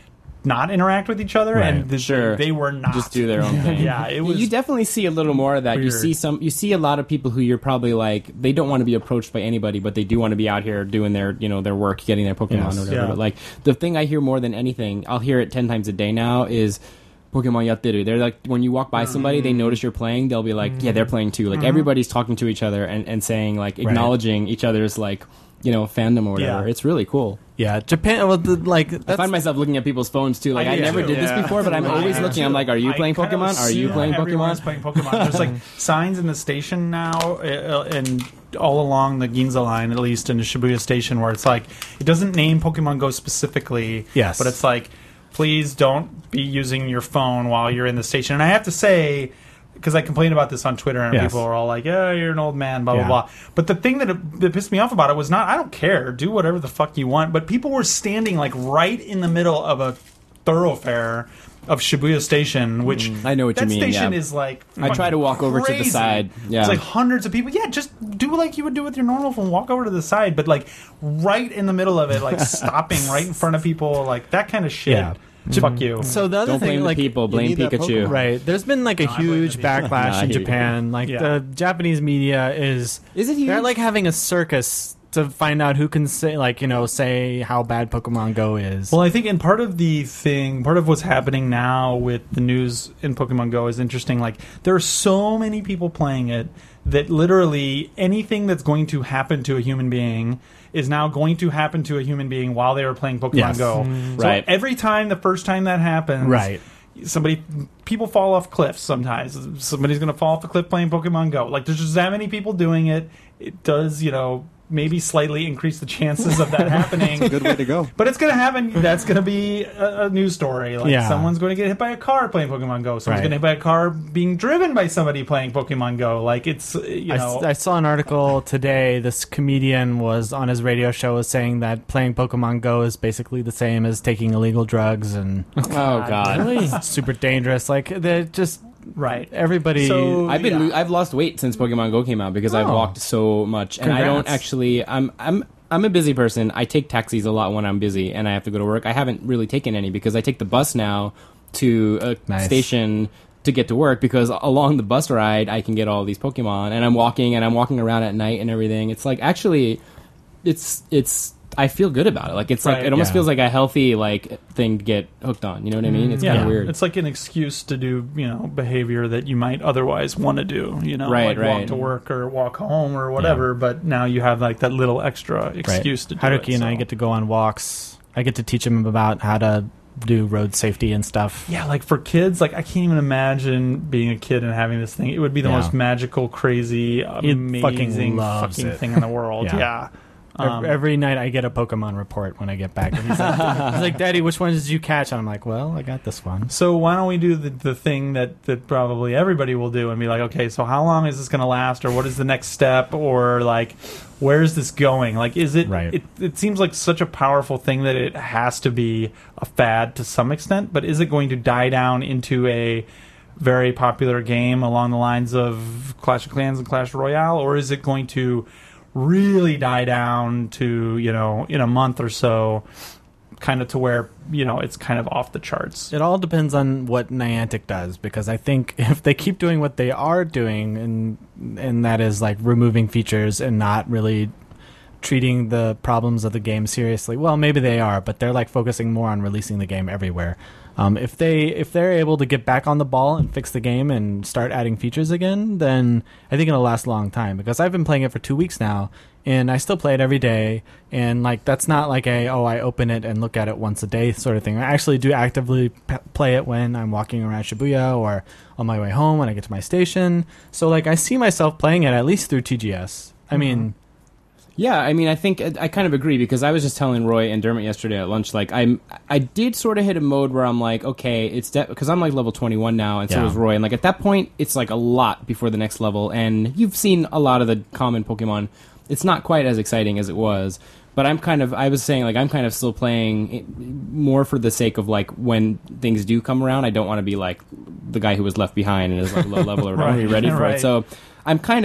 not interact with each other, Right. and the, Sure. they were not. Just do their own thing. Yeah, it was. You definitely see a little more of that. You weird. see some. You see a lot of people who you're probably like they don't want to be approached by anybody, but they do want to be out here doing their you know their work, getting their Pokemon Yes. or whatever. Yeah. But like the thing I hear more than anything, I'll hear it ten times a day now is Pokemon Yatteru. They're like when you walk by somebody, they notice you're playing. They'll be like, yeah, they're playing too. Like everybody's talking to each other and, and saying like acknowledging each other's like you know fandom or whatever. Yeah. It's really cool. Yeah, Japan. Well, the, like I that's, find myself looking at people's phones too. Like I I, do never too. did this Yeah. before, but I'm I always do looking. too. I'm like, are you I playing kind of Pokemon? Are you assume playing everyone's Pokemon? playing Pokemon. There's like signs in the station now, uh, and all along the Ginza line, at least in the Shibuya station, where it's like it doesn't name Pokemon Go specifically. Yes. but it's like, please don't be using your phone while you're in the station. And I have to say, because I complained about this on Twitter, and Yes. people are all like, "Yeah, you're an old man," blah Yeah. blah blah. But the thing that, that pissed me off about it was not, I don't care, do whatever the fuck you want. But people were standing like right in the middle of a thoroughfare of Shibuya Station, which I know what that you mean, station yeah. is like. I try to walk over to the crazy. side. Yeah. It's like hundreds of people. Yeah, just do like you would do with your normal phone. Walk over to the side, but like right in the middle of it, like stopping right in front of people, like that kind of shit. Yeah. Fuck you. so the other Don't thing, blame like the people. Blame need that Pikachu. Pokemon. right. There's been like a No, I blame huge the people. backlash No, I in hear you. Japan. Like Yeah. the Japanese media is Is it huge? they're like having a circus to find out who can say like you know say how bad Pokemon Go is. Well, I think, and part of the thing, part of what's happening now with the news in Pokemon Go is interesting. Like, there are so many people playing it that literally anything that's going to happen to a human being is now going to happen to a human being while they were playing Pokemon Yes. Go. So Right. every time, the first time that happens, Right. somebody, people fall off cliffs sometimes. Somebody's going to fall off a cliff playing Pokemon Go. Like, there's just that many people doing it. It does, you know, maybe slightly increase the chances of that happening. Good way to go. But it's going to happen. That's going to be a, a news story. Like Yeah. someone's going to get hit by a car playing Pokemon Go. Someone's Right. going to get hit by a car being driven by somebody playing Pokemon Go. Like it's, uh, you I, know. s- I saw an article today. This comedian was on his radio show was saying that playing Pokemon Go is basically the same as taking illegal drugs and Oh God. Really? it's super dangerous. Like they're just right. everybody. So- I've been Yeah. lo- I've lost weight since Pokemon Go came out because I've Oh. walked so much, and I don't Congrats. actually. I'm I'm I'm a busy person. I take taxis a lot when I'm busy, and I have to go to work. I haven't really taken any because I take the bus now to a Nice. station to get to work because along the bus ride I can get all these Pokemon, and I'm walking and I'm walking around at night and everything. It's like actually, it's it's. I feel good about it. Like it's like Right. it almost Yeah. feels like a healthy like thing to get hooked on. You know what I mean? It's kind Yeah, of weird. it's like an excuse to do, you know, behavior that you might otherwise want to do, you know, Right, like walk right. to work or walk home or whatever, but now you have like that little extra excuse to do Haruki it. and I so. get to go on walks. I get to teach him about how to do road safety and stuff. Yeah, like for kids, like I can't even imagine being a kid and having this thing. It would be the Yeah. most magical, crazy, fucking amazing loves fucking it. thing in the world. Yeah. yeah. Ev- Um, Every night I get a Pokemon report when I get back. And he's, like, he's like, Daddy, which one did you catch? And I'm like, well, I got this one. So why don't we do the, the thing that, that probably everybody will do and be like, okay, so how long is this going to last, or what is the next step, or like, where is this going? Like, is it, Right. it? It seems like such a powerful thing that it has to be a fad to some extent, but is it going to die down into a very popular game along the lines of Clash of Clans and Clash Royale, or is it going to really die down to, you know, in a month or so, kind of to where, you know, it's kind of off the charts? It all depends on what Niantic does, because I think if they keep doing what they are doing, and and that is like removing features and not really treating the problems of the game seriously, well, maybe they are, but they're like focusing more on releasing the game everywhere. Um, if they if they're able to get back on the ball and fix the game and start adding features again, then I think it'll last a long time, because I've been playing it for two weeks now and I still play it every day, and like that's not like a oh I open it and look at it once a day sort of thing. I actually do actively p- play it when I'm walking around Shibuya or on my way home when I get to my station. So like I see myself playing it at least through T G S. I mean, Yeah, I mean, I think I kind of agree, because I was just telling Roy and Dermot yesterday at lunch, like I'm, I did sort of hit a mode where I'm like, okay, it's because I'm like level twenty-one now, and so Yeah. is Roy, and like at that point, it's like a lot before the next level, and you've seen a lot of the common Pokemon. It's not quite as exciting as it was, but I'm kind of, I was saying like I'm kind of still playing it more for the sake of like when things do come around, I don't want to be like the guy who was left behind and is like low level or not really ready for right. it. So I'm kind of.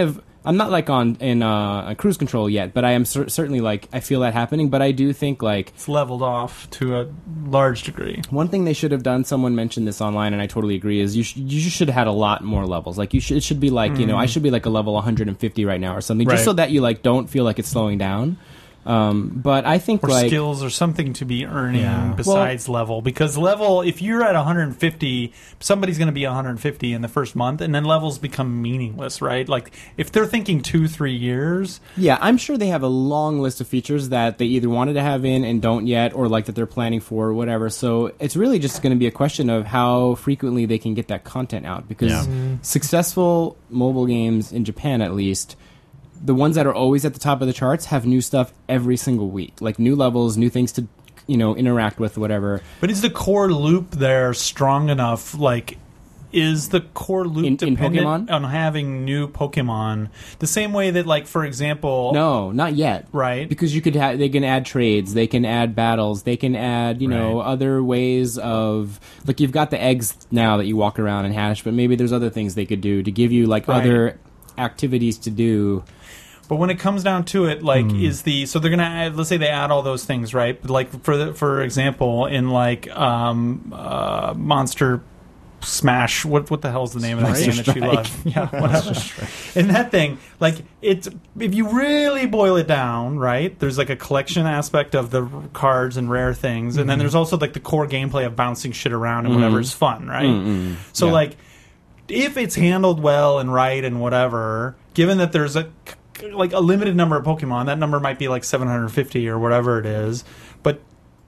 I'm not like on in uh, cruise control yet, but I am cer- certainly like I feel that happening. But I do think like It's leveled off to a large degree. one thing they should have done. Someone mentioned this online, and I totally agree. Is you sh- you should have had a lot more levels. Like you should it should be like you know I should be like a level one hundred fifty right now or something, Right. just so that you like don't feel like it's slowing down. Um, but I think Or like skills or something to be earning Yeah. besides level. Because level, if you're at one hundred fifty, somebody's going to be one hundred fifty in the first month, and then levels become meaningless, right? Like, if they're thinking two, three years, yeah, I'm sure they have a long list of features that they either wanted to have in and don't yet, or like that they're planning for or whatever. So it's really just going to be a question of how frequently they can get that content out. Because Yeah. successful mobile games in Japan, at least, the ones that are always at the top of the charts have new stuff every single week, like new levels, new things to, you know, interact with, whatever. but is the core loop there strong enough? Like, is the core loop In- in dependent Pokemon? on having new Pokemon? The same way that, like, for example, No, not yet. right? Because you could have, they can add trades, they can add battles, they can add, you know, other ways of, like you've got the eggs now that you walk around and hatch, but maybe there's other things they could do to give you like Right. other activities to do. But when it comes down to it, like, is the so they're gonna add, let's say they add all those things, right? But like for the, for example, in like um, uh, Monster Smash, what what the hell's the name of that game that you love? Yeah, whatever. In that thing, like it's if you really boil it down, right? There's like a collection aspect of the r- cards and rare things, and then there's also like the core gameplay of bouncing shit around and whatever is fun, right? Mm-mm. So Yeah. like if it's handled well and right and whatever, given that there's a like a limited number of Pokemon, that number might be like seven hundred fifty or whatever it is, but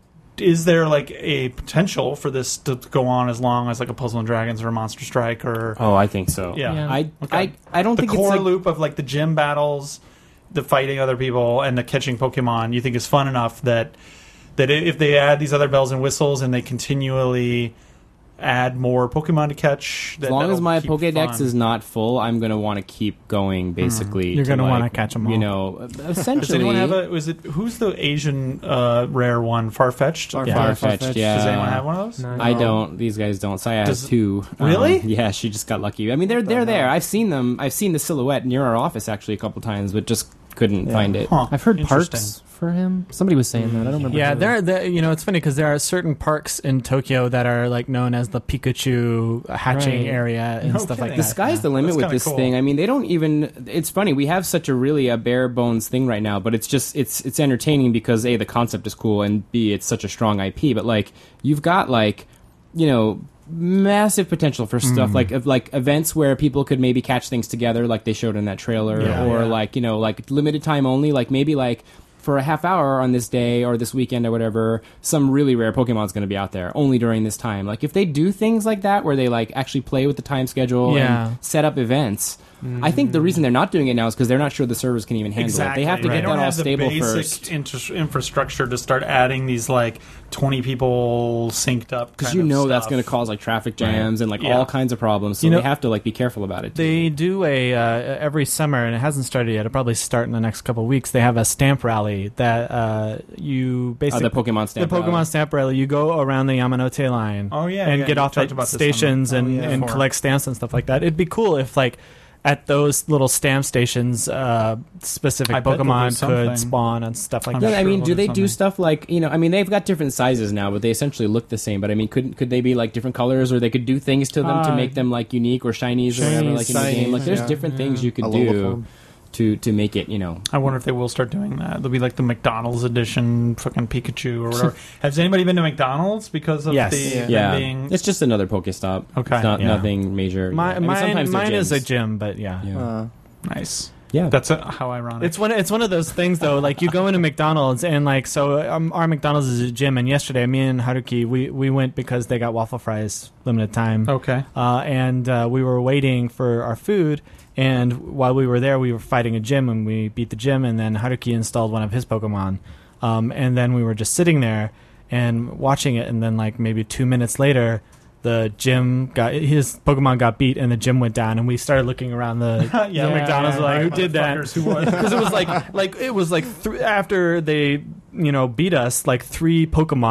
is there like a potential for this to go on as long as like a Puzzle and Dragons or a Monster Strike or Oh, I think so. yeah, Yeah. I, Okay. I, I don't the think core it's like, loop of like the gym battles, the fighting other people, and the catching Pokemon, you think is fun enough that that if they add these other bells and whistles and they continually add more Pokemon to catch, that as long as that'll my keep Pokédex fun. is not full, I'm going to want to keep going, basically. You're to, gonna wanna like, catch 'em You all. know, Does essentially. anyone have a? Was it who's the Asian uh, rare one? Farfetch'd. Farfetch'd. Yeah. Farfetch'd, yeah. Does anyone have one of those? No. I don't. These guys don't. Saya Does- has two. Really? Um, yeah, she just got lucky. I mean, they're they're there. I've seen them. I've seen the silhouette near our office actually a couple times, but just couldn't Yeah. find it. Huh. I've heard Interesting. parks for him. Somebody was saying that. I don't remember. Yeah, who. there. there- You know, it's funny because there are certain parks in Tokyo that are like known as the Pikachu hatching Right. area and No stuff like kidding. The that. sky's the limit That's with kinda this cool. thing. I mean, they don't even. It's funny. We have such a really a bare bones thing right now, but it's just it's it's entertaining because a the concept is cool and b it's such a strong I P. But like you've got like you know massive potential for stuff like of like events where people could maybe catch things together, like they showed in that trailer, Yeah, or yeah. like you know like limited time only, like maybe like. For a half hour on this day or this weekend or whatever, some really rare Pokemon's going to be out there only during this time. Like if they do things like that, where they like actually play with the time schedule Yeah. and set up events, I think the reason they're not doing it now is because they're not sure the servers can even handle Exactly. it. They have to They get don't that all have the stable basic first. inter- infrastructure to start adding these like twenty people synced up. Because kind you of know that's stuff. going to cause like traffic jams and like Yeah. all kinds of problems. So You know- they have to like be careful about it. They do a uh, every summer, and it hasn't started yet. It'll probably start in the next couple of weeks. They have a stamp rally that uh, you uh, basically the Pokemon stamp. the Pokemon rally. stamp rally. You go around the Yamanote line. Oh yeah, and yeah, get you off talked at about this stations on- and, oh, yeah. and Before. collect stamps and stuff like that. It'd be cool if like at those little stamp stations, uh, specific I bet there'll be Pokemon something. could spawn and stuff like I'm that. Yeah, I sure mean, we'll do do they do something. stuff like you know? I mean, they've got different sizes now, but they essentially look the same. But I mean, could could they be like different colors, or they could do things to them to Uh, make them like unique or shinies or whatever, shinies, like in the game? Like, there's yeah. different things you could A do Lolaform. to to make it, you know. I wonder if they will start doing that. There'll be like the McDonald's edition, fucking Pikachu or whatever. Has anybody been to McDonald's because of Yes. the Yeah. them Yeah, being? it's just another Pokestop. Okay. It's not Yeah. nothing major. My, I mean, mine sometimes they're mine is a gyms. gym, but yeah. Yeah. Uh, Nice. Yeah. That's a, how ironic. It's one. It's one of those things, though. Like you go into McDonald's and like so, um, our McDonald's is a gym. And yesterday, me and Haruki, we we went because they got waffle fries limited time. okay. Uh, and uh, we were waiting for our food. And while we were there, we were fighting a gym, and we beat the gym. And then Haruki installed one of his Pokemon. Um, and then we were just sitting there and watching it. And then like maybe two minutes later, the gym got his Pokemon got beat, and the gym went down. And we started looking around the yeah, the McDonald's, yeah, like, yeah, who did that? motherfuckers, Who was? Because it was like like it was like th- after they you know beat us, like three Pokemon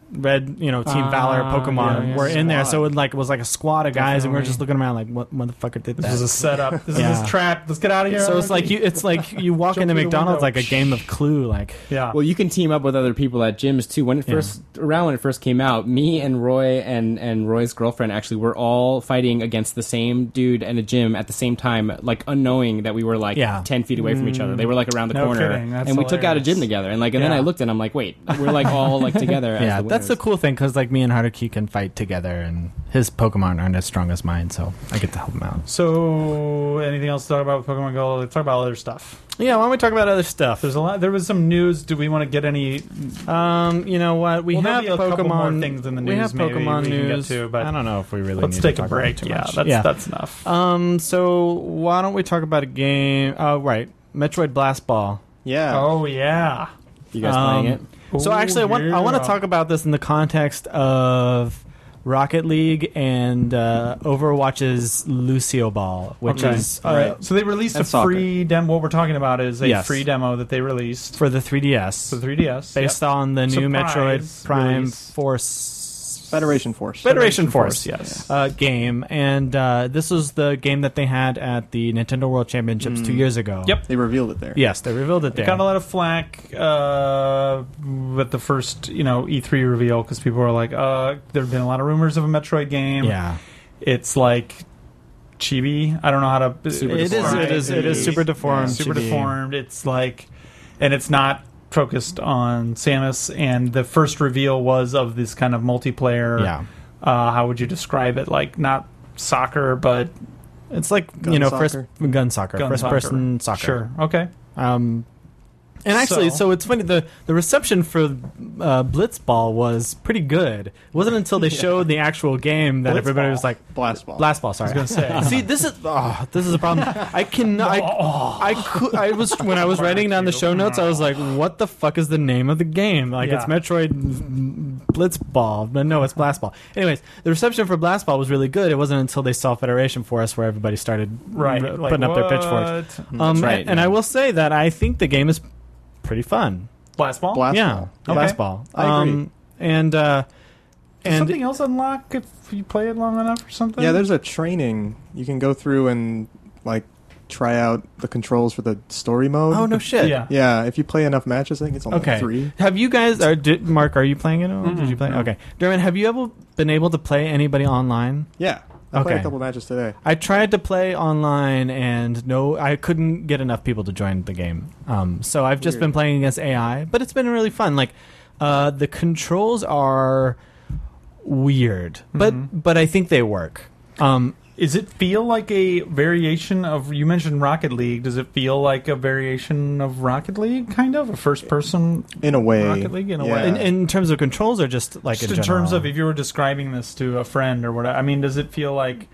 Red, you know, Team Ah, Valor Pokemon yeah, yeah. were in there, Squad. so it like was like a squad of guys, and we were Definitely. just looking around like, what motherfucker did This that? is a setup. This Yeah. is his trap. Let's get out of here. So it's like you, it's like you walk Jump into through the McDonald's window. like a game of Clue, like yeah. Well, you can team up with other people at gyms too. When it Yeah. first around when it first came out, me and Roy and and Roy's girlfriend actually were all fighting against the same dude in a gym at the same time, like unknowing that we were like Yeah. ten feet away from each other. They were like around the No corner, kidding. That's and we took out a hilarious. gym together. And like, and then Yeah. I looked and I'm like, wait, we're like all like together. As yeah, the that's the winners. cool thing because like me and Haruki can fight together, and his Pokemon aren't as strong as mine, so I get to help him out. So, anything else to talk about with Pokemon Go? Let's talk about other stuff. Yeah, why don't we talk about other stuff? There's a lot. There was some news. Do we want to get any? Um, you know what? We Well, have there'll be a couple Pokemon more things in the We news have maybe Pokemon we can get news. to, but I don't know if we really. Let's need take to a talk about break. it too Yeah, much. that's yeah. that's enough. Um, so why don't we talk about a game? Oh, right, Metroid Blast Ball. Yeah. Oh yeah. You guys Um, playing it? So Oh, actually, I want I want to yeah. talk about this in the context of Rocket League and uh, Overwatch's Lucio Ball, which Okay. is uh, All right. So they released And a soccer. free demo. What we're talking about is a Yes. free demo that they released for the three D S, for the three D S. based on the new Surprise Metroid Prime release. Force Federation Force. Federation Force, yes. uh, game, and uh, this was the game that they had at the Nintendo World Championships two years ago. Yep. They revealed it there. Yes, they revealed it It there. got a lot of flack uh, with the first, you know, E three reveal because people were like, uh, there have been a lot of rumors of a Metroid game. Yeah, It's like chibi. I don't know how to. Super it is. deformed. It is. It is super deformed. super to be- deformed. It's like, and it's not focused on Samus. And the first reveal was of this kind of multiplayer. Yeah, Uh, how would you describe it? Like not soccer, but it's like Gun you know, soccer. first gun soccer, gun first soccer. person soccer. Sure. Okay. Um, and actually, So- so, it's funny. The the reception for uh, Blitzball was pretty good. It wasn't until they showed the actual game that everybody Blitzball. was like, Blast Ball. Blast Ball. Sorry, I was gonna say. See, this is oh, this is a problem. I can I, I could I was when I was writing down the show notes. I was like, what the fuck is the name of the game? Like it's Yeah. Metroid Blitzball, but no, it's Blast Ball. Anyways, the reception for Blast Ball was really good. It wasn't until they saw Federation Force where everybody started Right. r- Like, putting up their pitchforks. what? Um, right, and, and yeah. I will say that I think the game is pretty fun. Blast ball. Blast yeah, Ball. Okay. Blast Ball. I agree. Um, and uh, Does and something else unlock if you play it long enough or something? Yeah, there's a training. You can go through and, like, try out the controls for the story mode. oh no shit. Yeah. Yeah, if you play enough matches, I think it's only Okay. three. Have you guys? Are, did, Mark, are you playing it? All? Did Mm-mm, you play? no. Okay, Dermot, have you ever been able to play anybody online? Yeah. I played Okay. a couple matches today. I tried to play online, and no, I couldn't get enough people to join the game. Um, so I've just Weird. been playing against A I, but it's been really fun. Like, uh, the controls are weird, but Mhm. but I think they work. Um, Does it feel like a variation of? You mentioned Rocket League. Does it feel like a variation of Rocket League, kind of a first-person In a way. Rocket League in a yeah. way? in, in terms of controls, or just like Just in, in terms general? of if you were describing this to a friend or whatever? I mean, does it feel like?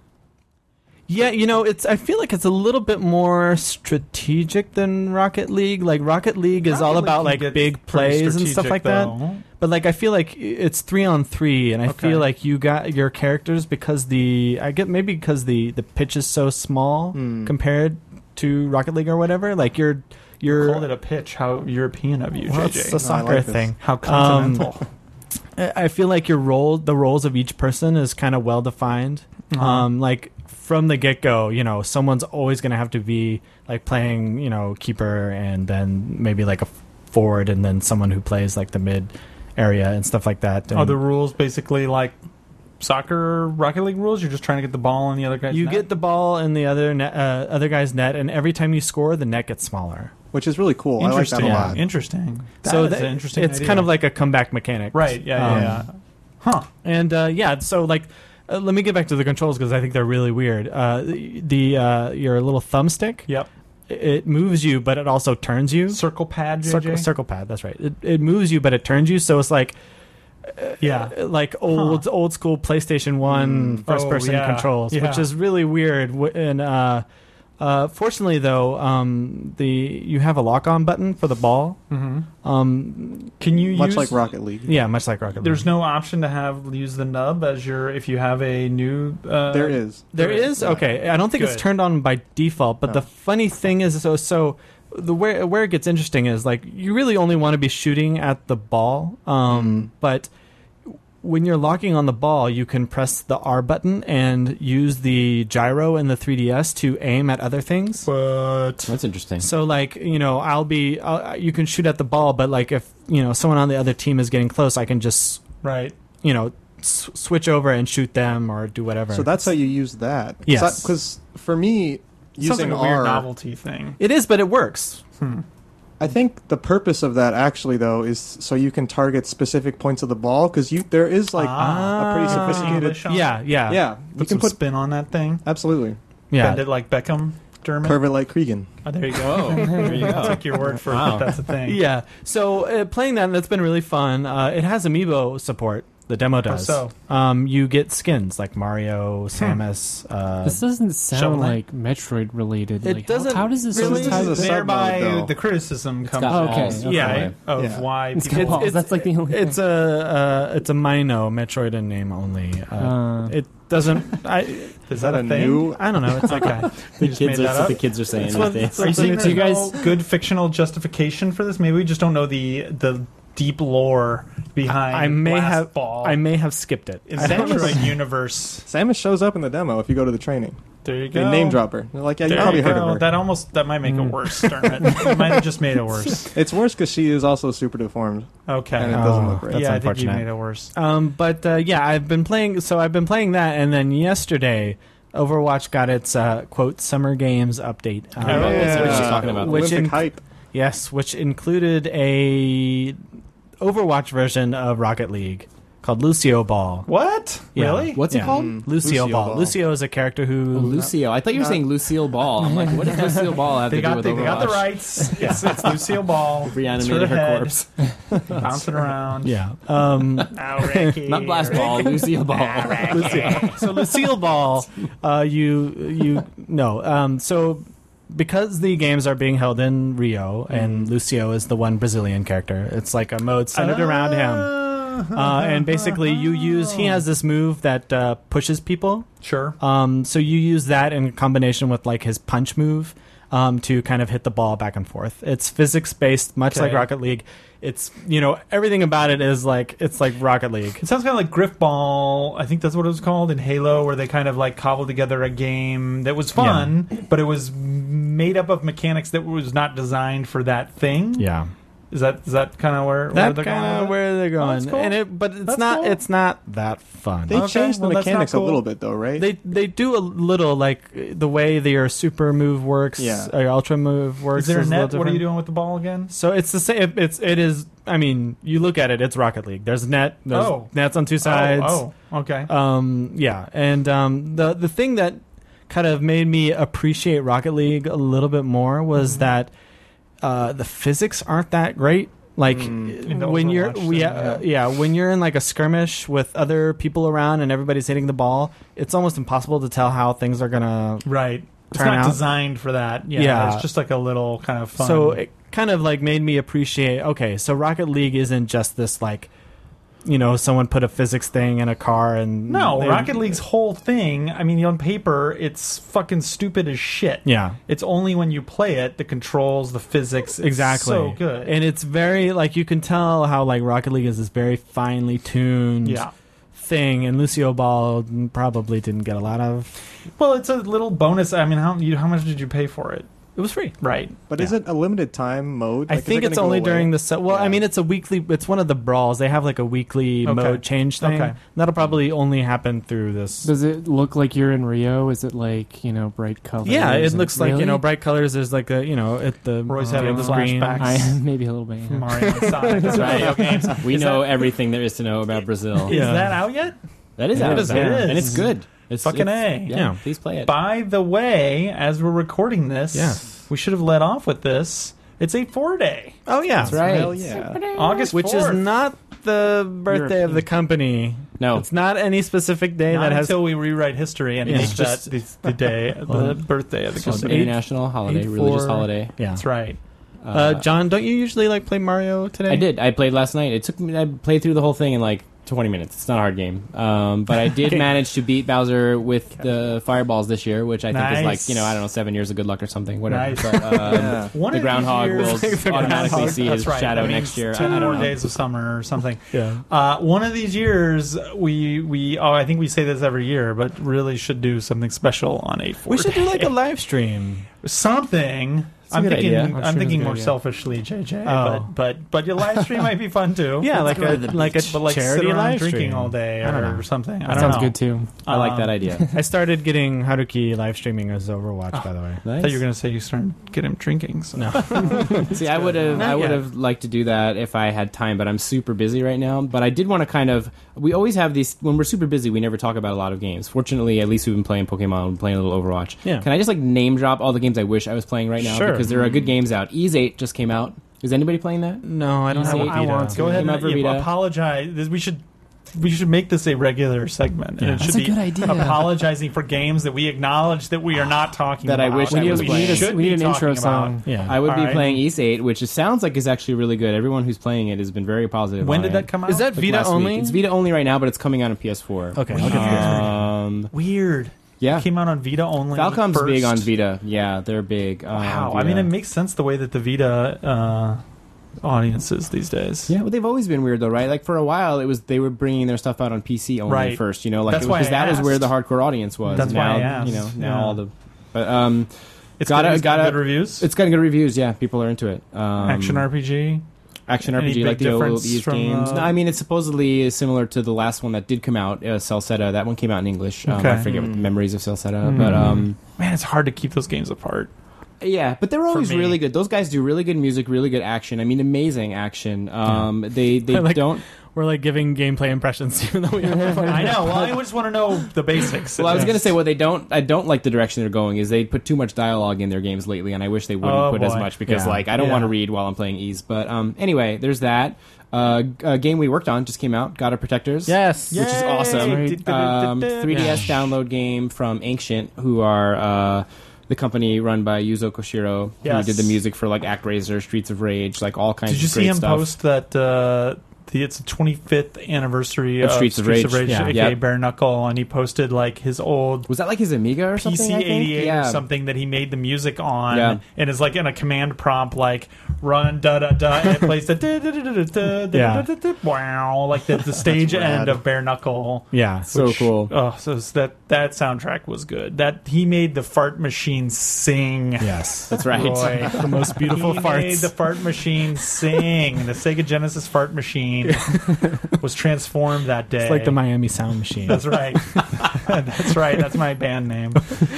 Yeah, you know, it's. I feel like it's a little bit more strategic than Rocket League. Like Rocket League is Rocket all League about can like get big pretty plays and stuff strategic, like that. though. But like, I feel like it's three on three, and I Okay. feel like you got your characters because the I get maybe because the the pitch is so small Hmm. compared to Rocket League or whatever. Like you're you're Called it a pitch. How European of you, well, J J. it's a No, I soccer like this. thing. How Um, continental. I I feel like your role, the roles of each person, is kind of well defined. Uh-huh. Um, like from the get go, you know, someone's always going to have to be like playing, you know, keeper, and then maybe like a forward, and then someone who plays like the mid area and stuff like that. And Are the rules basically like soccer Rocket League rules? You're just trying to get the ball in the other guy's you net? get the ball in the other net, uh, other guy's net, and every time you score, the net gets smaller. Which is really cool. I like that Interesting. a lot. Interesting. so That is that- an interesting. it's idea. kind of like a comeback mechanic, right. Yeah. Yeah. Um, yeah. Huh. And uh, yeah, so like, uh, let me get back to the controls because I think they're really weird. Uh, the the, uh, your little thumbstick, Yep. it moves you, but it also turns you. Circle pad, J J. Circle, circle pad. That's right. It, it moves you, but it turns you. So it's like, Yeah. uh, like old old school PlayStation One Mm. first Oh, person yeah. controls, Yeah. which is really weird. W- And uh, uh, fortunately, though, um, the you have a lock on button for the ball. Mm-hmm. Um, Can you Much use like Rocket League. yeah, much like Rocket League. There's no option to have use the nub as your if you have a new. Uh, There is. There There is is. okay. I don't think it's Good. turned on by default, but No. the funny thing is, so so the where where it gets interesting is like you really only want to be shooting at the ball, um, Mm. but when you're locking on the ball, you can press the R button and use the gyro in the three D S to aim at other things. But That's interesting. So, like, you know, I'll be, I'll, you can shoot at the ball, but like if, you know, someone on the other team is getting close, I can just, right. you know, s- switch over and shoot them or do whatever. So that's how you use that. Yes. Because for me, Sounds like using a weird R, novelty thing. It is, but it works. Hmm. I think the purpose of that actually though is so you can target specific points of the ball because you there is like Ah. a pretty Put sophisticated. English on. Yeah, yeah. Yeah, Put you some can put spin on that thing. absolutely Yeah. Bend it like Beckham, German. curve it like Cregan. Oh, there you go. Oh, there you I'll go. take your word for Wow. it. That's a thing. Yeah. So uh, playing that, that's been really fun. Uh, it has amiibo support. The demo does. so? Um, you get skins like Mario, Samus. Uh, This doesn't Shovel sound Knight? like Metroid related. It like, how- doesn't How, does this? really- So this is a sub Thereby, mode, though. the criticism comes got Okay, balls. okay. yeah, of Yeah. why It's people... got balls. it's- That's like the only. it's a uh, it's a Mino Metroid in name only. Uh, Uh, it doesn't. I Is that a a thing? new? I don't know. It's like Okay. The You just kids, made are, that up? the kids are saying It's these what- days. Are you saying Do you there's guys- no good fictional justification for this? Maybe we just don't know the the deep lore behind I may Blast have Ball. I may have skipped it. in I don't know. Metroid universe. Samus shows up in the demo if you go to the training. There you They go. name drop her. They're like, yeah, you There probably you heard go. of her. That almost that might make Mm. it worse. Darn it! It might have just made it worse. It's worse because she is also super deformed. Okay. And it doesn't Oh, look great. that's yeah, I think you unfortunate. made it worse. Um, but uh, yeah, I've been playing. So I've been playing that, and then yesterday, Overwatch got its uh, quote Summer Games update. Um, Oh, yeah. which- What she's talking about. Which Olympic in- hype. Yes, which included a Overwatch version of Rocket League called Lucio Ball. What? Yeah. Really? What's Yeah. it called? Mm. Lucio, Lucio Ball. Ball. Lucio is a character who Oh, Lucio. I thought you were Not- saying Lucille Ball. I'm like, what does Lucille Ball have They to do got with the, Overwatch? they got the rights. It's, it's Lucille Ball. Reanimated her head, corpse. bouncing around. Yeah. Um, Now, Ricky. Not Blast Ball, Lucille Ball. Lucille. So Lucille Ball, uh, you you no. Um, so because the games are being held in Rio and Lucio is the one Brazilian character, it's like a mode centered around him. Uh, and basically, you use he has this move that uh, pushes people. Sure. Um, so you use that in combination with like his punch move um, to kind of hit the ball back and forth. It's physics based, much Okay. like Rocket League. It's you know everything about it is like it's like Rocket League. It sounds kind of like Griff Ball. I think that's what it was called in Halo, where they kind of like cobbled together a game that was fun, but it was made up of mechanics that was not designed for that thing. Yeah. Is that is that kind of where, where That they're kind going? of with it? where they're Oh, going, that's cool. and it, but it's That's not. cool. It's not that fun. They Okay, changed the well, that's not mechanics cool. a little bit though, right? They they do a little like the way the, your super move works, Yeah. or your ultra move works. Is there a is net? little What are you different. doing with the ball again? So it's the same. It's it is. I mean, you look at it. It's Rocket League. There's net. There's Oh. nets on two sides. Oh, oh, okay. Um, yeah, and um, the the thing that kind of made me appreciate Rocket League a little bit more was Mm-hmm. that uh, the physics aren't that great. Like Mm. In the when you're Overwatch we, thing, uh, yeah when you're in like a skirmish with other people around and everybody's hitting the ball, it's almost impossible to tell how things are gonna. Right. It's Turn not out. designed for that. Yeah, Yeah. It's just like a little kind of fun. So it kind of like made me appreciate. Okay, so Rocket League isn't just this like, you know, someone put a physics thing in a car and no, they- Rocket League's whole thing, I mean, on paper, it's fucking stupid as shit. Yeah. It's only when you play it, the controls, the physics, it's Exactly. so good. And it's very like you can tell how like Rocket League is this very finely tuned yeah. thing, and Lucio Ball probably didn't get a lot of. Well, it's a little bonus. I mean, how you, how much did you pay for it? It was free. Right. But is Yeah. it a limited time mode? I Like, is think it it's gonna go only away? during the set. Well, I Yeah. mean, it's a weekly. It's one of the brawls. They have like a weekly Okay. mode change thing. Okay. That'll probably only happen through this. Does it look like you're in Rio? Is it like, you know, bright colors? Yeah, it and- looks like you Really? know bright colors. There's like a you know at the Roy's uh, having the screen. flashbacks. I maybe a little bit. Yeah. Mario and Sonic. That's right. Video games. We Is know that- everything there is to know about Brazil. Is Yeah. that out yet? That is It out. is yeah. out. And it's good. It's Fucking it's- A. Yeah, Yeah. please play it. By the way, as we're recording this, Yeah. we should have led off with this. It's a four day. Oh yeah, That's right. Hell yeah. August Which fourth. is not the birthday of the company. No. It's not any specific day Not that has. until we rewrite history and Yeah. make It's that just- the, the day, the Well, birthday of the So it's an company. international holiday, eight, religious four- holiday. Yeah. That's right. Uh, John, don't you usually like play Mario today? I did. I played last night. It took me. I played through the whole thing in like twenty minutes. It's not a hard game. Um, but I did manage to beat Bowser with the fireballs this year, which I think is Nice. like, you know, I don't know, seven years of good luck or something. Whatever. Nice. But, um, Yeah. One the of these groundhog years- will automatically Groundhog, see his that's right. shadow That next means year. ten I don't more know. days of summer or something. Yeah. Uh, one of these years, we we oh, I think we say this every year, but really should do something special on eight four. We should do like a live stream. something. a I'm good thinking. idea. I'm I'm sure thinking it's a good more idea. selfishly, J J. Oh. But but but your live stream might be fun too. Yeah, like go to a the like a But like charity sit around live drinking stream. all day I don't or know. something. I That don't sounds know. good too. I like Um, that idea. I started getting Haruki live streaming as Overwatch, by the way. I thought you were going to say you started get him drinking. So. No. See, I would have, Not I would yet. have liked to do that if I had time, but I'm super busy right now. But I did want to kind of. We always have these when we're super busy. We never talk about a lot of games. Fortunately, at least we've been playing Pokemon, we've been playing a little Overwatch. Yeah. Can I just like name drop all the games I wish I was playing right now? Sure. Because there are good games out. Ease eight just came out. Is anybody playing that? No, I don't have I- a I Vita. want to. Go ahead Came out and for yeah, Vita. apologize. This- We should we should make this a regular segment. And Yeah. it should That's a be good idea. apologizing for games that we acknowage that we are not talking That I about. wish that I We need, was we playing. need, a, should we need be an intro talking about. song. Yeah. I would All be right. playing Ease eight, which it sounds like is actually really good. Everyone who's playing it has been very positive. When on did it. that come out? Is that Like Vita last week. only? It's Vita only right now, but it's coming out on P S four. Okay, I'll get Vita. Um, Weird? yeah. It came out on Vita only. Falcom's first. big on Vita. Yeah, they're big. Uh, Wow. on I mean, Vita. it makes sense the way that the Vita uh, audiences these days. Yeah, but they've always been weird though, right? Like for a while, it was they were bringing their stuff out on P C only Right. first. You know, like That's it why was, 'cause I that was where asked. the hardcore audience was. That's now, why I asked. You know, now Yeah. all the. But um, It's Gotta- got, it's got gotta- good reviews. it's getting good reviews. Yeah, people are into it. Um, Action R P G. action Any R P G big like the old difference Ease from, games. uh, No, I mean it's supposedly similar to the last one that did come out, uh, Celceta. That one came out in English. Um, Okay. I forget what the memories of Celceta, Mm. but um, Man, it's hard to keep those games apart. yeah, but they're always me. really good. Those guys do really good music, really good action. I mean, amazing action. Um, They they I like- don't. We're like giving gameplay impressions, even though we have. I know. Well, I just want to know the basics. Well, I was Yes. going to say what they don't. I don't like the direction they're going. Is they put too much dialogue in their games lately, and I wish they wouldn't Oh, put as boy. much because, Yeah. like, I don't Yeah. want to read while I'm playing Ease. But um, anyway, there's that. Uh, a game we worked on just came out. God of Protectors. Yes. Which is Yay! awesome. Um, three D S download game from Ancient, who are uh, the company run by Yuzo Koshiro, Yes. who did the music for like ActRaiser, Streets of Rage, like all kinds Did you of see great him stuff. post that uh, the, it's the twenty-fifth anniversary Of of, Streets of Rage. Yeah. aka Yep. Bare Knuckle, and he posted like his old Was that like his Amiga or P something? C I think? eighty-eight yeah. or something that he made the music on, Yeah. and is like in a command prompt like run da da da, and it plays the da da da da da da Yeah. da da wow, like the, the stage That's rad. end of Bare Knuckle. Yeah. So Which- cool. Oh, so that that soundtrack was good. That he made the fart machine sing. Yes. That's right. Roy. The most beautiful he farts. made the fart machine sing. The Sega Genesis fart machine was transformed that day. It's like the Miami Sound Machine. That's right. That's right. That's my band name.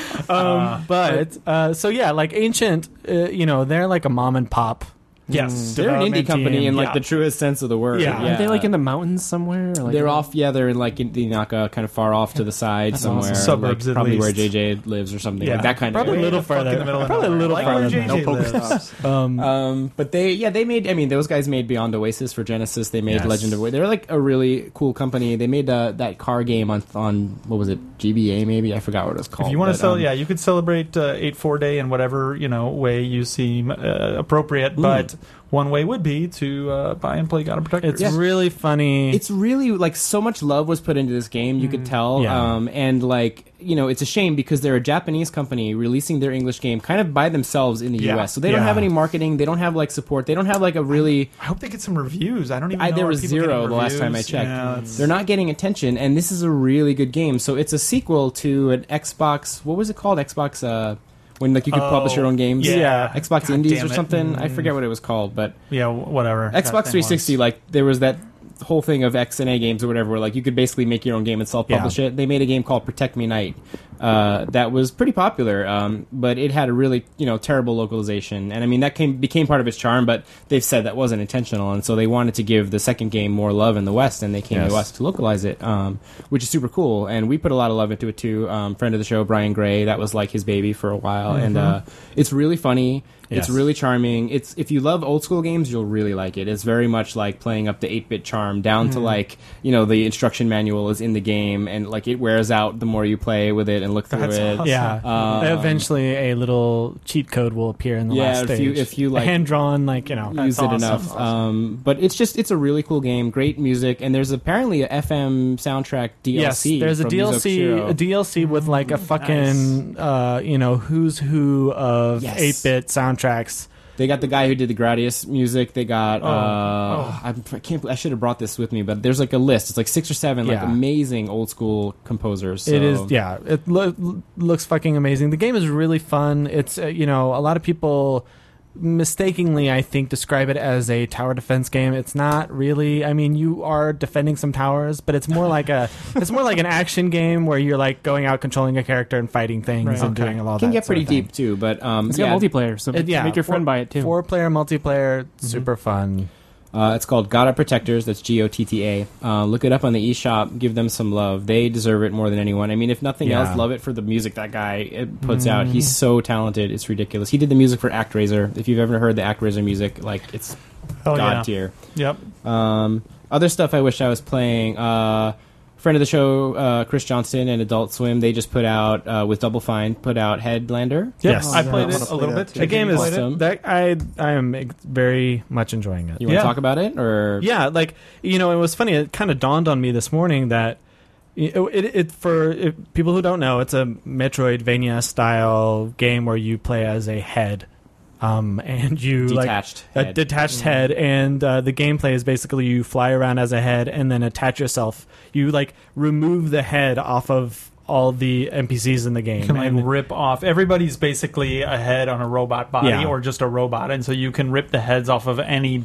Uh, but uh, so yeah, like Ancient, uh, you know, they're like a mom and pop. yes, They're an indie development company team. in like Yeah. the truest sense of the word. Yeah. Aren't they like in the mountains somewhere? Or like They're off, yeah. They're in like in Inaka, kind of far off to the side That's somewhere, awesome. Suburbs, like, at probably where least. J J lives or something, Yeah. like that kind Probably of a area. little the fuck in further. the middle of Probably a nowhere. little Like farther where than J No J poke lives. stops. Um, Um, but they, yeah, they made. I mean, those guys made Beyond Oasis for Genesis. They made Yes. Legend of. They're like a really cool company. They made uh, that car game on on what was it, G B A maybe? I forgot what it was called. If you want to but, sell, um, yeah, you could celebrate uh, eight four Day in whatever you know way you seem uh, appropriate. Mm. But one way would be to uh, buy and play God of Protectors. it's really funny. It's really like so much love was put into this game. You could tell, Yeah. um, and like you know, it's a shame because they're a Japanese company releasing their English game kind of by themselves in the Yeah. U S. So they don't Yeah. have any marketing. They don't have like support. They don't have like a really. I hope they get some reviews. I don't even. I, know there are was people zero getting the last time I reviews? checked. Yeah, it's- They're not getting attention, and this is a really good game. So it's a sequel to an Xbox. What was it called? Xbox. Uh, when like you could Oh, publish your own games. yeah. Xbox God Indies damn or it. something. I Mm. forget what it was called, but yeah, whatever. That Xbox thing three sixty. was. Like there was that whole thing of X N A games or whatever, where like you could basically make your own game and self-publish it. They made a game called Protect Me Night uh, that was pretty popular, um, but it had a really you know terrible localization, and I mean that came became part of its charm. But they've said that wasn't intentional, and so they wanted to give the second game more love in the West, and they came Yes. to us to localize it, um, which is super cool. And we put a lot of love into it too. Um, friend of the show, Brian Gray, that was like his baby for a while, and uh, it's really funny. It's Yes. really charming. It's if you love old school games, you'll really like it. It's very much like playing up the eight-bit charm charm, down to like you know the instruction manual is in the game, and like it wears out the more you play with it and look through That's it. awesome. Yeah. Um, Eventually, a little cheat code will appear in the Yeah, last if stage. you- if you, like, hand drawn, like you know, use it awesome. enough. Awesome. Um, but it's just it's a really cool game, great music, and there's apparently a F M soundtrack D L C. yes, there's a from D L Yuzo C, Koshiro. a D L C with like a fucking, uh, you know, who's who of Yes. eight-bit soundtracks. They got the guy who did the Gradius music. They got. Oh, uh, oh. I'm- I can't. bel- I should have brought this with me, but there's like a list. It's like six or seven like Yeah. amazing old school composers. So. It is, yeah. It lo- looks fucking amazing. The game is really fun. It's, uh, you know, a lot of people mistakenly, I think, describe it as a tower defense game. It's not really. I mean, you are defending some towers, but it's more like a, it's more like an action game where you're like going out, controlling a character, and fighting things Right. and Okay. doing a lot of Can that get pretty sort of thing. deep too, but um, It's yeah, got multiplayer, so It- yeah, make your friend four- buy it too. Four player multiplayer, super fun. Uh, it's called God of Protectors. That's G O T T A. Uh, look it up on the eShop. Give them some love. They deserve it more than anyone. I mean, if nothing Yeah. else, love it for the music that guy uh, puts out. He's so talented. It's ridiculous. He did the music for ActRaiser. If you've ever heard the ActRaiser music, like it's Hell god yeah. tier. Yep. Um, other stuff I wish I was playing. Uh, friend of the show, uh, Chris Johnston and Adult Swim. They just put out uh, with Double Fine. Put out Headlander. Yes. I yeah, played I wanna it a play little that bit. too. That game is Played it? Awesome. that I I am ex- very much enjoying it. You want to Yeah. talk about it or Yeah, like you know, it was funny. It kind of dawned on me this morning that it, it, it for if people who don't know, it's a Metroidvania style game where you play as a head, um, and you detached? like a head? detached head, and uh, the gameplay is basically you fly around as a head and then attach yourself. You like remove the head off of all the N P Cs in the game. You can like and- rip off. Everybody's basically a head on a robot body Yeah. or just a robot, and so you can rip the heads off of any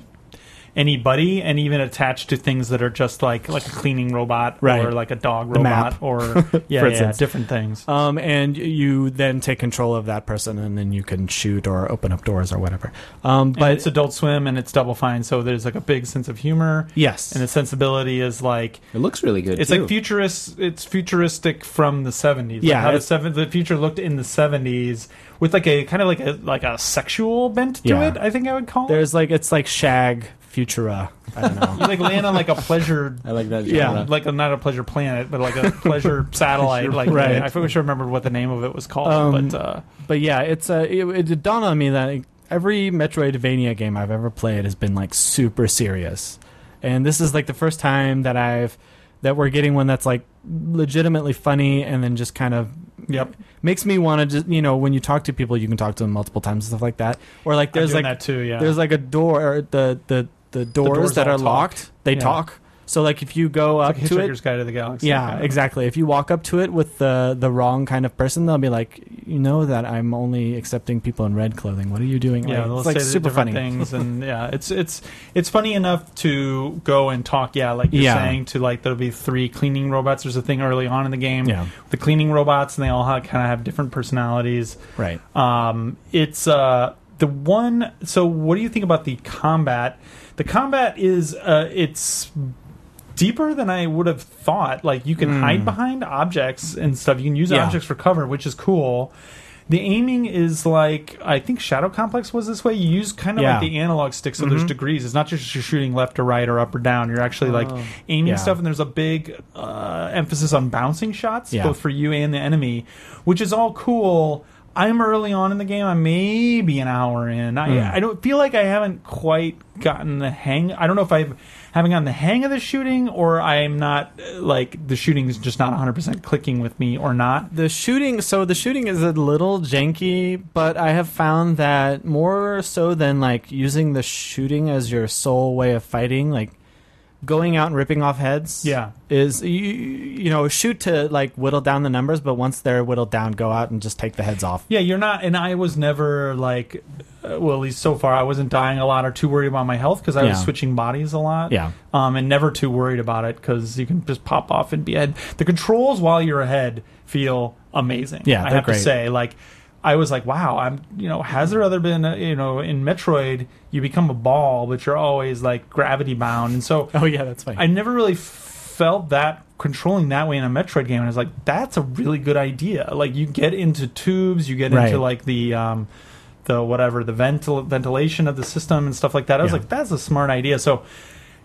anybody and even attach to things that are just like like a cleaning robot Right. or like a dog The robot map. or yeah, For yeah instance. different things. Um, and you then take control of that person, and then you can shoot or open up doors or whatever. Um, But but it's Adult Swim and it's Double Fine, so there's like a big sense of humor yes, and the sensibility is like It looks really good. it's too. like futurist. It's futuristic from the seventies. Yeah, like how the it's- seven the future looked in the seventies with like a kind of like a like a sexual bent to Yeah. it. I think I would call it. there's like it's like Shag Futura. I don't know. You like land on like a pleasure, I like that. Yeah. genre. like a, not a pleasure planet, but like a pleasure satellite. Like Right. I wish I remembered what the name of it was called. Um, but uh, But yeah, it's uh, it, it dawned on me that every Metroidvania game I've ever played has been like super serious, and this is like the first time that I've that we're getting one that's like legitimately funny, and then just kind of yep, makes me want to just you know when you talk to people you can talk to them multiple times and stuff like that, or like there's there's doing like that too. Yeah, there's like a door the the the doors, doors that all are talk. locked they Yeah. talk. So like if you go it's up like to it. Hitchhiker's Guide to the Galaxy. Yeah, kind of. exactly. If you walk up to it with the the wrong kind of person, they'll be like, "You know that I'm only accepting people in red clothing. What are you doing?" Yeah, Like, they'll it's like say the super different funny. things, and yeah, it's it's it's funny enough to go and talk. Yeah, like you're Yeah. saying, to like there'll be three cleaning robots. There's a thing early on in the game. Yeah, The cleaning robots, and they all kind of have different personalities. right. Um, it's uh, the one. So, what do you think about the combat? The combat is uh, it's deeper than I would have thought. Like you can Mm. hide behind objects and stuff. You can use Yeah. objects for cover, which is cool. The aiming is like I think Shadow Complex was this way. You use kind of Yeah. like the analog stick, so there's Mhm. degrees. It's not just you're shooting left or right or up or down. You're actually like Oh. aiming Yeah. stuff, and there's a big uh, emphasis on bouncing shots, Yeah. both for you and the enemy, which is all cool. I'm early on in the game. I'm maybe an hour in. I Mm. I don't feel like I haven't quite gotten the hang. I don't know if I haven't gotten the hang of the shooting, or I'm not uh, like the shooting is just not one hundred percent clicking with me, or not. The shooting, so the shooting is a little janky, but I have found that more so than like using the shooting as your sole way of fighting, like going out and ripping off heads. Yeah. is you, you know shoot to like whittle down the numbers, but once they're whittled down, go out and just take the heads off. Yeah, you're not, and I was never like, uh, well, at least so far, I wasn't dying a lot or too worried about my health because I was Yeah. switching bodies a lot. Yeah. um, and never too worried about it because you can just pop off and be ahead. The controls while you're ahead feel amazing. Yeah, I they're have great. to say, like, I was like, wow, I'm, you know, has there other been, uh, you know, in Metroid, you become a ball, but you're always like gravity bound, and so Oh yeah, that's fine. I never really felt that controlling that way in a Metroid game, and I was like, that's a really good idea. Like, you get into tubes, you get Right. into like the um, the whatever the ventil- ventilation of the system and stuff like that. I was Yeah. like, that's a smart idea. So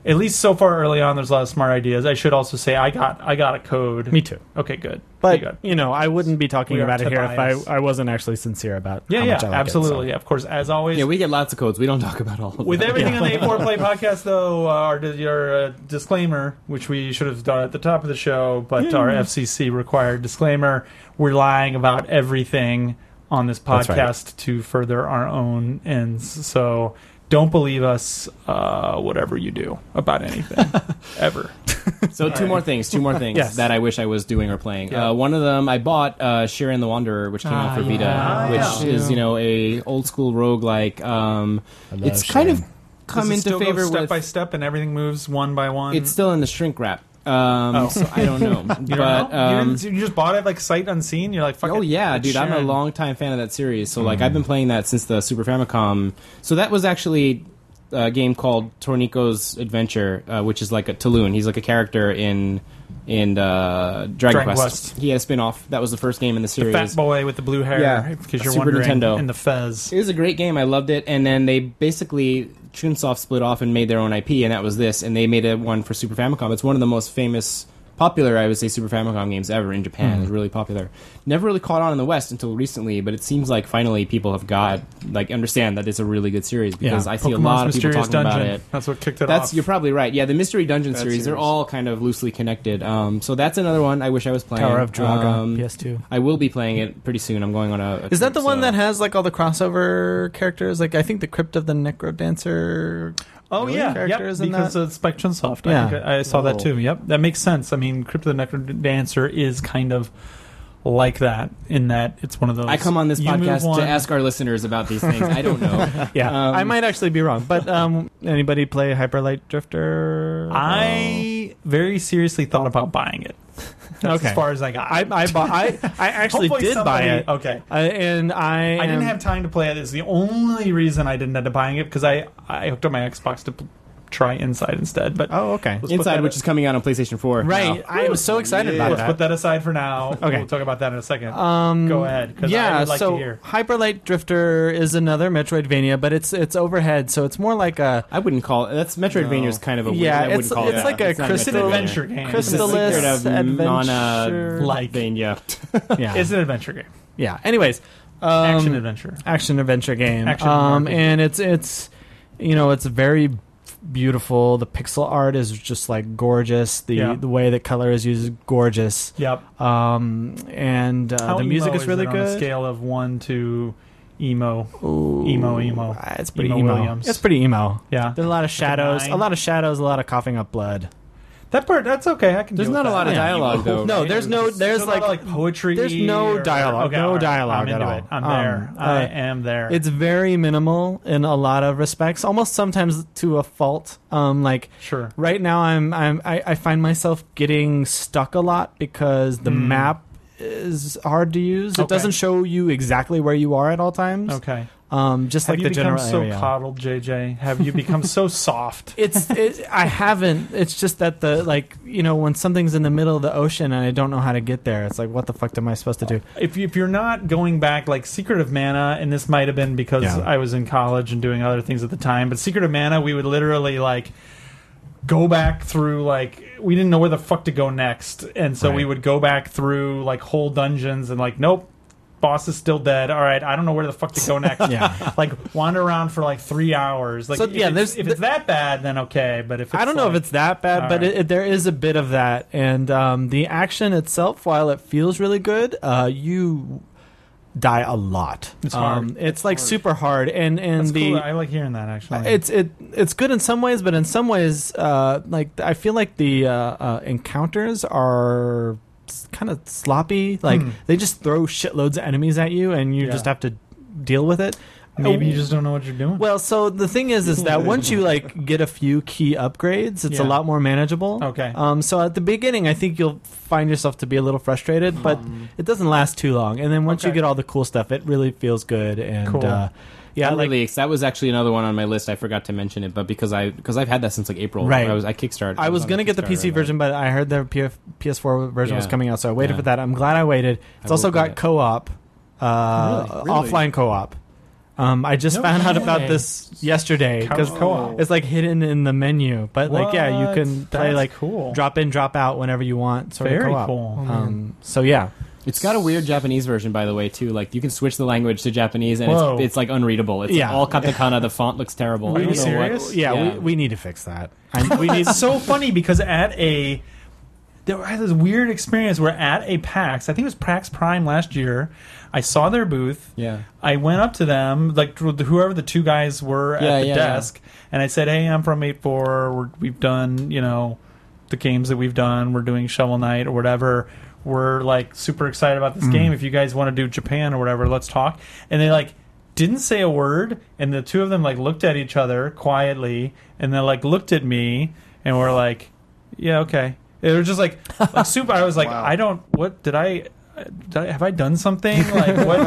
at least so far early on, there's a lot of smart ideas. I should also say I got I got a code. Me too. Okay, good. But, you, you know, I wouldn't be talking We are about it here if Tobias. I, I wasn't actually sincere about Yeah, how yeah, much I like absolutely. it. Of course, as always. Yeah, we get lots of codes. We don't talk about all of them. With everything Yeah. on the A four Play podcast, though, uh, our your uh, disclaimer, which we should have done at the top of the show, but our F C C required disclaimer: we're lying about everything on this That's right. podcast to further our own ends. So don't believe us, uh, whatever you do about anything, ever. So two more things, two more things Yes. that I wish I was doing or playing. Yeah. Uh, one of them, I bought uh, Shiren the Wanderer, which came out for Vita, yeah. which Ah, yeah. is you know a old school roguelike. Um, I love it's kind of Shiren. come Does it into still go favor step with. by step, and everything moves one by one. It's still in the shrink wrap. Um, Oh. so I don't know, you but don't know? you, um, didn't, you just bought it like sight unseen. You're like, fuck oh it. yeah, It's dude, I'm a Sharon. long time fan of that series. So like I've been playing that since the Super Famicom. So that was actually a game called Tornico's Adventure, uh, which is like a Taloon. He's like a character in in uh, Dragon, Dragon Quest. Quest. He had a spin-off. That was the first game in the The series. fat boy with the blue hair. Yeah. because you're Super wondering. Nintendo. In the Fez. It was a great game. I loved it. And then they basically Chunsoft split off and made their own I P, and that was this. And they made a one for Super Famicom. It's one of the most famous, popular, I would say, Super Famicom games ever in Japan. It was really popular. Never really caught on in the West until recently, but it seems like finally people have got like understand that it's a really good series because Yeah. I see a Pokemon's lot of people Mysterious talking Dungeon. about it. That's what kicked it That's off. you're probably right. Yeah, the Mystery Dungeon That series, they're series. all kind of loosely connected. Um, so that's another one I wish I was playing. Tower of Draga, Um, P S two. I will be playing it pretty soon. I'm going on a. a Is that trip, the one so- that has like all the crossover characters? Like I think the Crypt of the Necro Dancer. Oh Really? yeah, Characters yep, in because that? of Spike Chunsoft. Yeah. I, think I, I saw that Oh. too. Yep, that makes sense. I mean, Crypt of the Necro Dancer is kind of like that in that it's one of those. I come on this you move podcast one- to ask our listeners about these things. I don't know. Yeah, Um, I might actually be wrong. But um, anybody play Hyper Light Drifter? I very seriously thought about buying it. That's Okay. as far as I got. I I, bought, I I actually Hopefully did buy somebody- it. Okay. I, and I I didn't am- have time to play it. It's the only reason I didn't end up buying it because I, I hooked up my Xbox to p- try Inside instead. But Oh, okay. Let's put Inside, that- which is coming out on PlayStation four. Right. now. I am so excited Yeah. about let's that. put that aside for now. Okay. We'll talk about that in a second. Um, Go ahead. 'Cause yeah, I would like so to hear. Hyper Light Drifter is another Metroidvania, but it's it's overhead, so it's more like a I wouldn't call it. That's Metroidvania is kind of a weird. Yeah, I it's- wouldn't call it's it like that. a It's not crystal- It's an Metroidvania. adventure game. Crystal- It's a Crystallis secret of adventure- Mana Vania. yeah, It's an adventure game. yeah. Anyways, um, Action adventure. action adventure game. Action um, R P G. and it's it's you know it's very beautiful. The pixel art is just like gorgeous. The Yeah. the way that color is used is gorgeous. Yep. Um, and uh, How the music emo is really it good. on a scale of one to emo. Ooh, Emo, emo. uh, It's pretty Emo emo. Williams. It's pretty emo. Yeah. There's a lot of shadows. nine. A lot of shadows. A lot of coughing up blood. That part, that's okay. I can. There's deal not with a lot that. of Yeah. dialogue though. No, right? there's no. There's There's a lot like of, like poetry. there's no or- dialogue- okay, no all right. dialogue I'm at into all. it. I'm Um, there. uh, I am there. It's very minimal in a lot of respects, almost sometimes to a fault. Um, like sure. right now, I'm I'm I, I find myself getting stuck a lot because the Hmm. map is hard to use. It Okay. doesn't show you exactly where you are at all times. Okay. Um, just Have like you the become general so area. coddled, J J? Have you become so soft? It's it, I haven't. It's just that the like you know when something's in the middle of the ocean and I don't know how to get there. It's like what the fuck am I supposed to do? If, you, if you're not going back, like Secret of Mana, and this might have been because Yeah. I was in college and doing other things at the time, but Secret of Mana, we would literally like go back through like we didn't know where the fuck to go next, and so Right. we would go back through like whole dungeons and like nope. Boss is still dead. All right, I don't know where the fuck to go next. Yeah. Like wander around for like three hours. Like So, if, yeah, it's, there's- if it's that bad, then okay. But if it's I don't know like, if it's that bad, All but right. it, it, there is a bit of that, and um, the action itself, while it feels really good, uh, you die a lot. It's hard. Um, it's like super hard, and and that's the cool. I like hearing that actually. it's it it's good in some ways, but in some ways, uh, like I feel like the uh, uh, encounters are kind of sloppy. Like Hmm. they just throw shitloads of enemies at you, and you Yeah. just have to deal with it. Maybe Oh, you just don't know what you're doing. Well, so the thing is, is that once you like get a few key upgrades, it's a Yeah. lot more manageable. Okay. Um. So at the beginning, I think you'll find yourself to be a little frustrated, but it doesn't last too long. And then once you Okay. get all the cool stuff, it really feels good. And Cool. uh, yeah, I'm like really ex- that was actually another one on my list. I forgot to mention it, but because I because I've had that since like April. Right. I was I kickstarted. I was on gonna get the P C Kickstarter, version, but I heard the P F- P S four version was Yeah. coming out, so I waited Yeah. for that. I'm glad I waited. It's I also will play got it. co-op, uh, Really? Really? offline co-op. Um, I just No found out way. about this yesterday Couch because co-op. it's like hidden in the menu. But like, yeah, you What? can play That's like cool. drop in, drop out whenever you want. Sort Very of co-op. cool. Um, so yeah, It's got a weird Japanese version, by the way, too. Like you can switch the language to Japanese, and Whoa. it's, it's like unreadable. It's Yeah. all katakana. The font looks terrible. Are I you don't know what- serious? yeah, Yeah. We, we need to fix that. I, we need It's so funny because at a there I had this weird experience where at a PAX, I think it was PAX Prime last year, I saw their booth. Yeah. I went up to them, like whoever the two guys were Yeah, at the yeah, desk, and I said, "Hey, I'm from eight four. We're, we've done, you know, the games that we've done. We're doing Shovel Knight or whatever. We're like super excited about this game. If you guys want to do Japan or whatever, let's talk." And they like didn't say a word, and the two of them like looked at each other quietly, and then like looked at me, and were like, "Yeah, okay." It was just like, like super. I was like, Wow. I don't. What did I? Did I, have I done something? Like what?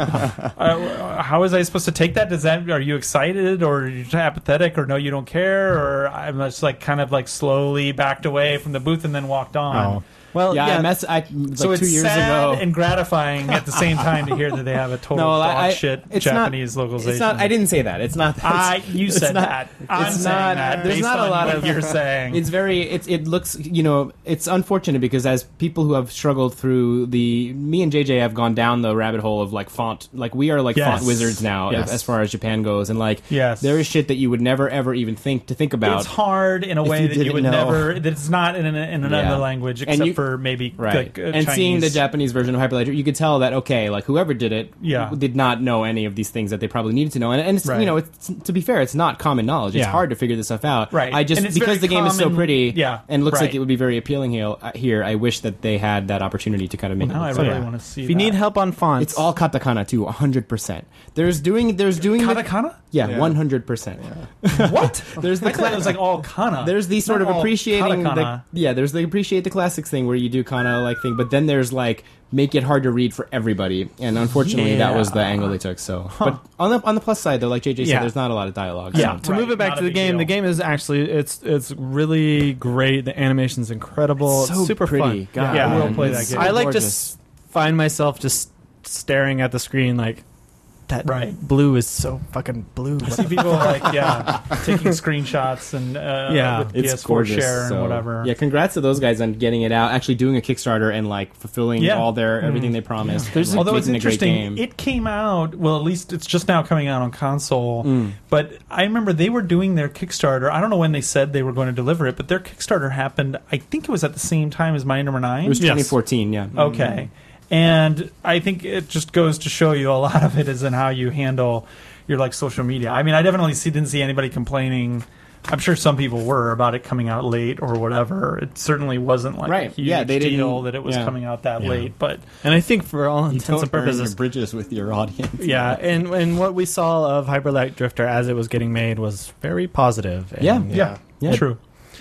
uh, how was I supposed to take that? Does that? Are you excited or are you apathetic or no, you don't care? Or I'm just like kind of like slowly backed away from the booth and then walked on. Oh. Well, Yeah, yeah, I mess. I like So two it's years sad ago. and gratifying at the same time to hear that they have a total No, dog I, I- shit it's Japanese not, localization. It's not. I didn't say that. It's not. That. I, It's- you it's said not- that. I'm it's saying not- that. there's based not a on lot what of- you're saying. It's very. It's. It looks. You know. It's unfortunate because as people who have struggled through the. Me and J J have gone down the rabbit hole of like font. Like we are like Yes. font wizards now Yes. as, as far as Japan goes, and like Yes. there is shit that you would never ever even think to think about. It's hard in a if way you that you didn't would know. never. That it's not in, an, in another Yeah. language And except you- for maybe Right, like, uh, and seeing the Chinese. Japanese version of Hyper Light, you could tell that okay, like whoever did it, Yeah. did not know any of these things that they probably needed to know. And, and it's, Right. you know, it's, to be fair, it's not common knowledge. It's Yeah. hard to figure this stuff out. Right. I just And it's because very the game is so common- pretty, yeah, and looks right. like it would be very appealing here. uh, Here, I wish that they had that opportunity to kind of make Now I it. Look really better. want to see. if you that. need help on fonts, It's all katakana too, one hundred percent. There's doing, there's doing the- katakana. yeah, Yeah. one hundred percent. What? There's the I thought it was like all kana. There's the sort Not of all appreciating the, katakana. yeah, there's the appreciate the classics thing where you do kana like thing, but then there's like make it hard to read for everybody, and unfortunately that was the Yeah. angle they took. So, but on the on the plus side though, like J J said, Yeah. there's not a lot of dialogue. Yeah. so. to Right, move it back not to a the big game, deal. the game is actually it's it's really great. The animation's incredible. It's so It's super pretty. fun. God, Yeah, I will man. play that It's game. I like to gorgeous. s- find myself just staring at the screen like that. Right. Blue is so fucking blue. I see people like yeah taking screenshots and uh, Yeah. with P It's S four gorgeous. share and so- whatever. Yeah, congrats to those guys on getting it out, actually doing a Kickstarter and like fulfilling Yeah. all their everything they promised. and, like, Although it's making a great interesting, game. it came out. Well, at least it's just now coming out on console. Mm. But I remember they were doing their Kickstarter. I don't know when they said they were going to deliver it, but their Kickstarter happened. I think it was at the same time as My Number Nine. It was Yes. twenty fourteen, yeah. Okay. And I think it just goes to show you a lot of it is in how you handle your like social media. I mean, I definitely see, didn't see anybody complaining. I'm sure some people were about it coming out late or whatever. It certainly wasn't like Right. a huge Yeah, they deal didn't- that it was yeah. coming out that Yeah. late. But And I think for all You intents don't and burn your purposes, bridges with your audience. yeah, and and what we saw of Hyper Light Drifter as it was getting made was very positive. And Yeah. yeah, Yeah. true.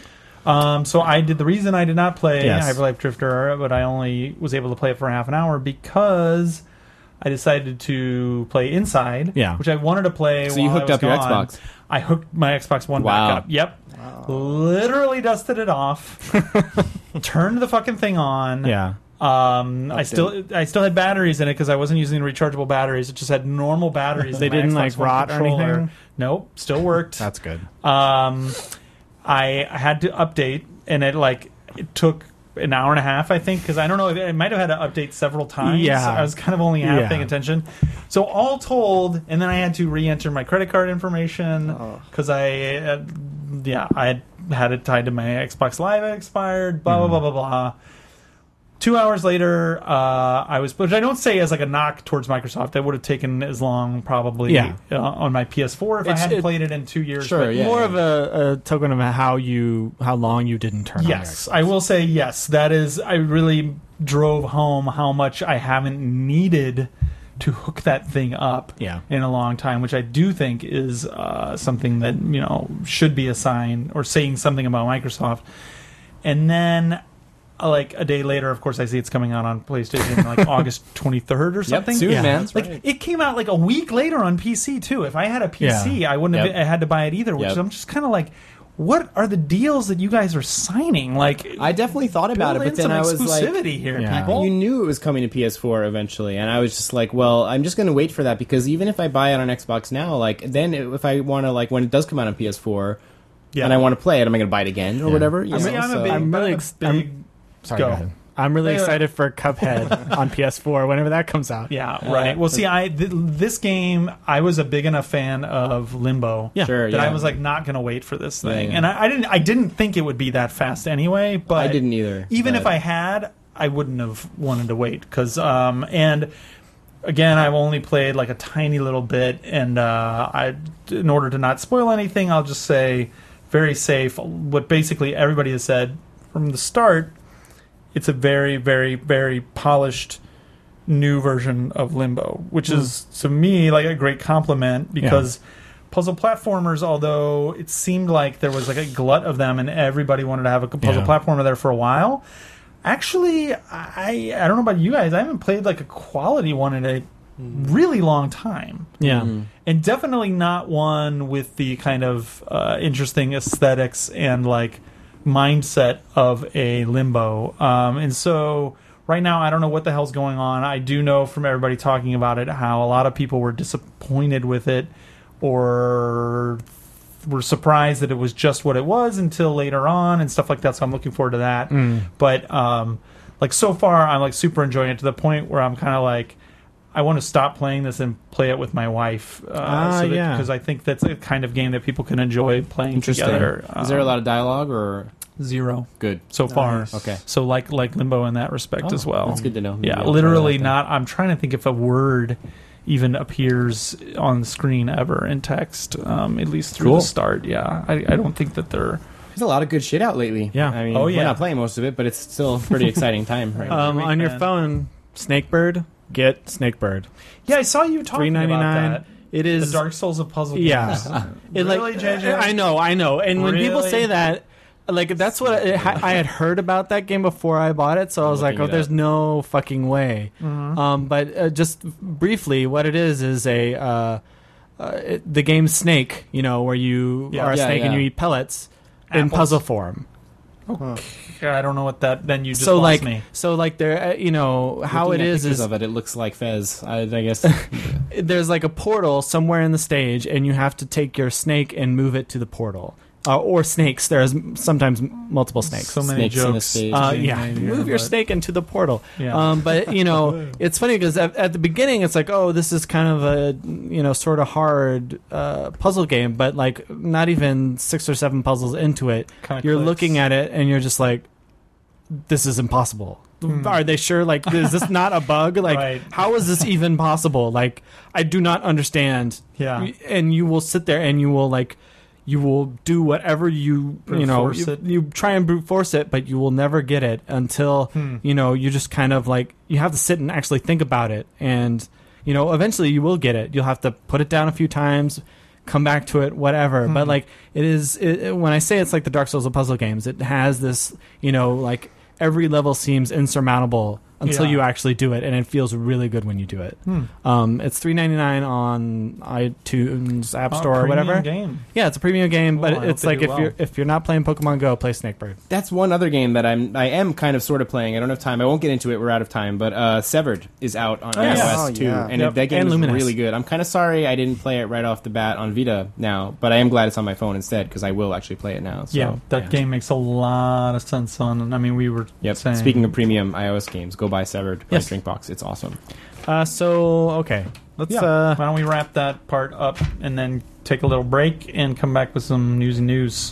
Um, so I did the reason I did not play Yes. Hyperlife Drifter, but I only was able to play it for half an hour because I decided to play Inside, Yeah. which I wanted to play. So while you I hooked was up your gone. Xbox. I hooked my Xbox One Wow. back up. Yep, literally dusted it off, turned the fucking thing on. yeah, Um, I still I still had batteries in it because I wasn't using rechargeable batteries. It just had normal batteries. They in my didn't, Xbox like, One rot or controller. anything? Nope, still worked. that's good. Um, I had to update, and it like it took an hour and a half, I think, because I don't know. I might have had to update several times. Yeah. I was kind of only half Yeah. paying attention. So all told, and then I had to re-enter my credit card information because I, uh, yeah, I had had it tied to my Xbox Live. It expired. Blah blah blah blah blah. Two hours later, uh, I was, which I don't say as like a knock towards Microsoft. That would have taken as long, probably, Yeah. uh, on my P S four if I It's- hadn't it- played it in two years. Sure, but yeah. More of a, a token of how you how long you didn't turn Yes, on. Your I will say yes. That is, I really drove home how much I haven't needed to hook that thing up Yeah. in a long time, which I do think is uh, something that you know should be a sign or saying something about Microsoft. And then, uh, like a day later, of course, I see it's coming out on PlayStation, like August twenty-third or something. soon, Yeah, man. that's Like right. it came out like a week later on P C too. If I had a P C, I wouldn't have Yep. I had to buy it either. Which Yep. I'm just kind of like, what are the deals that you guys are signing? Like, I definitely thought about it, build but in then some I was like, exclusivity here, Yeah. people. you knew it was coming to P S four eventually, and I was just like, well, I'm just going to wait for that, because even if I buy it on Xbox now, like, then if I want to, like, when it does come out on P S four, Yeah. and I want to play it, am I going to buy it again or Yeah. whatever? You I mean, know, I'm a so- big, I'm really I'm a ex- big I'm- Sorry, Go. go ahead. I'm really Yeah. excited for Cuphead on P S four whenever that comes out. Yeah, right. Well, see, I th- this game, I was a big enough fan of Limbo. Yeah. Sure, That yeah. I was like not going to wait for this Yeah, thing, yeah. and I, I didn't. I didn't think it would be that fast anyway. But I didn't either. Even but- if I had, I wouldn't have wanted to wait because, um, and again, I've only played like a tiny little bit, and uh, I, in order to not spoil anything, I'll just say very safe. What basically everybody has said from the start. It's a very, very, very polished new version of Limbo, which is to me like a great compliment because puzzle platformers, although it seemed like there was like a glut of them and everybody wanted to have a puzzle Yeah. platformer there for a while. Actually, I I don't know about you guys. I haven't played like a quality one in a really long time. Yeah. Mm. And definitely not one with the kind of uh, interesting aesthetics and like mindset of a Limbo. Um, and so right now, I don't know what the hell's going on. I do know from everybody talking about it how a lot of people were disappointed with it or were surprised that it was just what it was until later on and stuff like that. So I'm looking forward to that. Mm. But um, like so far, I'm like super enjoying it to the point where I'm kind of like, I want to stop playing this and play it with my wife. Uh, Ah, so that, yeah. Because I think that's a kind of game that people can enjoy playing Interesting. together. Is there a Um, lot of dialogue or Zero good? so far. Nice. Okay. So like like Limbo in that respect Oh, as well. That's good to know. Maybe Yeah, I'll try literally that then. not. I'm trying to think if a word even appears on the screen ever in text, um, at least through Cool. the start. Yeah, I, I don't think that they're. There's a lot of good shit out lately. Yeah. I mean, Oh, we're yeah. not playing most of it, but it's still a pretty exciting time right now. Um, Great on your fan. phone, Snakebird, get Snakebird. Yeah, I saw you Three talking ninety about nine. that. It The is. Dark Souls of puzzle Yeah. games. It, like, Really, J J? I know, I know. And when people Really? say that, like that's what I, I had heard about that game before I bought it. So I was like, Looking oh, it there's up. no fucking way. Mhm. Um, but uh, just briefly, what it is is a uh, uh, it, the game Snake. You know, where you Yeah. are a Yeah, snake and yeah. you eat pellets in Apples. puzzle form. I don't know what that. Then you just so lost like, me. so like there, uh, you know, how Looking it at is pictures is of it, it looks like Fez. I, I guess. there's like a portal somewhere in the stage, and you have to take your snake and move it to the portal. Uh, or snakes. There's sometimes multiple snakes. So many Snakes in the jokes. stage. Uh, being yeah, made here, move your but- snake into the portal. Yeah. Um, but you know, it's funny because at, at the beginning, it's like, oh, this is kind of a you know sort of hard uh, puzzle game. But like, not even six or seven puzzles into it, Kinda you're clicks. looking at it and you're just like, this is impossible. Are they sure? Like, is this not a bug? Like, Right. how is this even possible? Like, I do not understand. Yeah. And you will sit there and you will like. You will do whatever you Brute you know force you, it. you try and brute force it, but you will never get it until Hmm. you know you just kind of like you have to sit and actually think about it, and you know eventually you will get it. You'll have to put it down a few times, come back to it, whatever. Hmm. But like it is it, it- when I say it's like the Dark Souls of puzzle games, it has this you know like every level seems insurmountable until Yeah. you actually do it, and it feels really good when you do it. Hmm. Um, it's three ninety nine on iTunes App Oh, Store or premium whatever. Game. Yeah, it's a premium game, Cool, I but hope it's they like do if well. you're if you're not playing Pokemon Go, play Snakebird. That's one other game that I'm I am kind of sort of playing. I don't have time. I won't get into it. We're out of time. But uh, Severed is out on Oh, yeah. iOS Oh, too, yeah. and Yep. it, that game And is Luminous. really good. I'm kind of sorry I didn't play it right off the bat on Vita now, but I am glad it's on my phone instead because I will actually play it now. So, yeah, that yeah. game makes a lot of sense on. I mean, we were Yep. saying. Speaking of premium iOS games, go buy Severed by Yes. Drinkbox. It's awesome. Uh, so okay, let's. Yeah. Uh, Why don't we wrap that part up and then take a little break and come back with some news and news.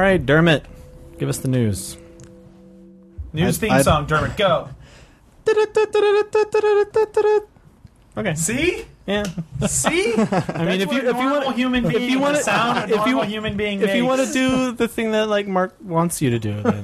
right, Dermot, give us the news. News I'd- theme I'd- song, Dermot, go. Okay. See? Yeah. See? I mean, if you if you want human being, if you want the sound a if you normal human being if you want to makes. do the thing that like Mark wants you to do, then,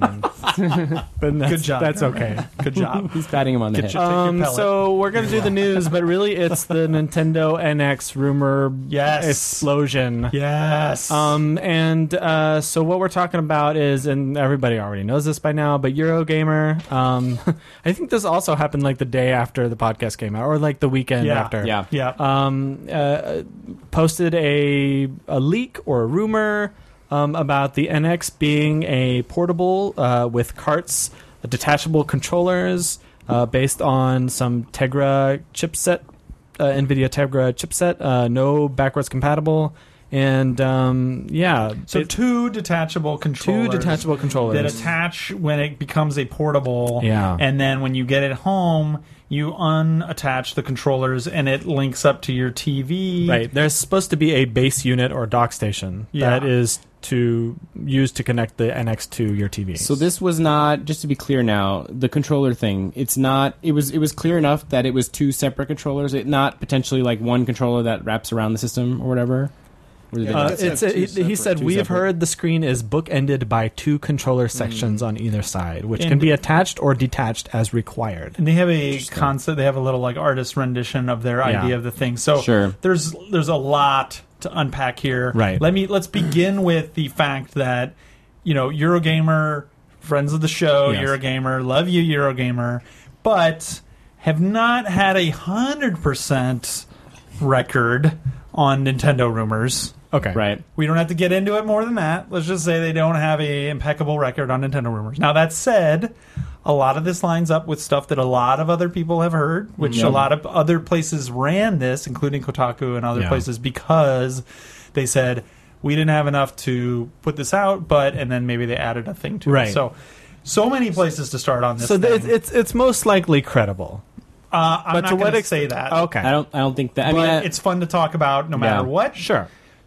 then that's, Good job, That's Dermot. okay. Good job. He's patting him on the Get head. your- Take Um, pellet. so we're gonna do the news, but really it's the Nintendo N X rumor Yes. explosion. Yes. Um, and uh, so what we're talking about is, and everybody already knows this by now, but Eurogamer. Um, I think this also happened like the day after the podcast came out, or like the weekend Yeah. after. Yeah. yeah. Um, uh, posted a a leak or a rumor um, about the N X being a portable uh, with carts, uh, detachable controllers uh, based on some Tegra chipset, uh, NVIDIA Tegra chipset, uh, no backwards compatible, and um, yeah, So it- two detachable controllers. two detachable that controllers. attach when it becomes a portable. Yeah. And then when you get it home, you unattach the controllers and it links up to your T V. Right, there's supposed to be a base unit or dock station Yeah. that is to use to connect the N X to your T V. So this was not, just to be clear now, the controller thing. It's not. It was. It was clear enough that it was two separate controllers. It not potentially like one controller that wraps around the system or whatever. Or did they Uh, just- It's it's have a, two he, he separate- said two we've separate. heard the screen is bookended by two controller sections on either side, which can And- be attached or detached as required. And they have a concept. They have a little like artist rendition of their Yeah. idea of the thing. So Sure. there's there's a lot to unpack here. Right. Let me let's begin with the fact that you know Eurogamer, friends of the show, Yes. Eurogamer, love you Eurogamer, but have not had a hundred percent record on Nintendo rumors. Okay, right. We don't have to get into it more than that. Let's just say they don't have a impeccable record on Nintendo rumors. Now that said, a lot of this lines up with stuff that a lot of other people have heard, which a lot of other places ran this, including Kotaku and other Yeah. places, because they said we didn't have enough to put this out, but and then maybe they added a thing to Right. it. So, so many places to start on this. So th- thing. it's it's most likely credible. uh, I'm but not to what going to ex- say that. Okay, I don't. I don't think that. I But mean, I, it's fun to talk about no matter Yeah. what. sure.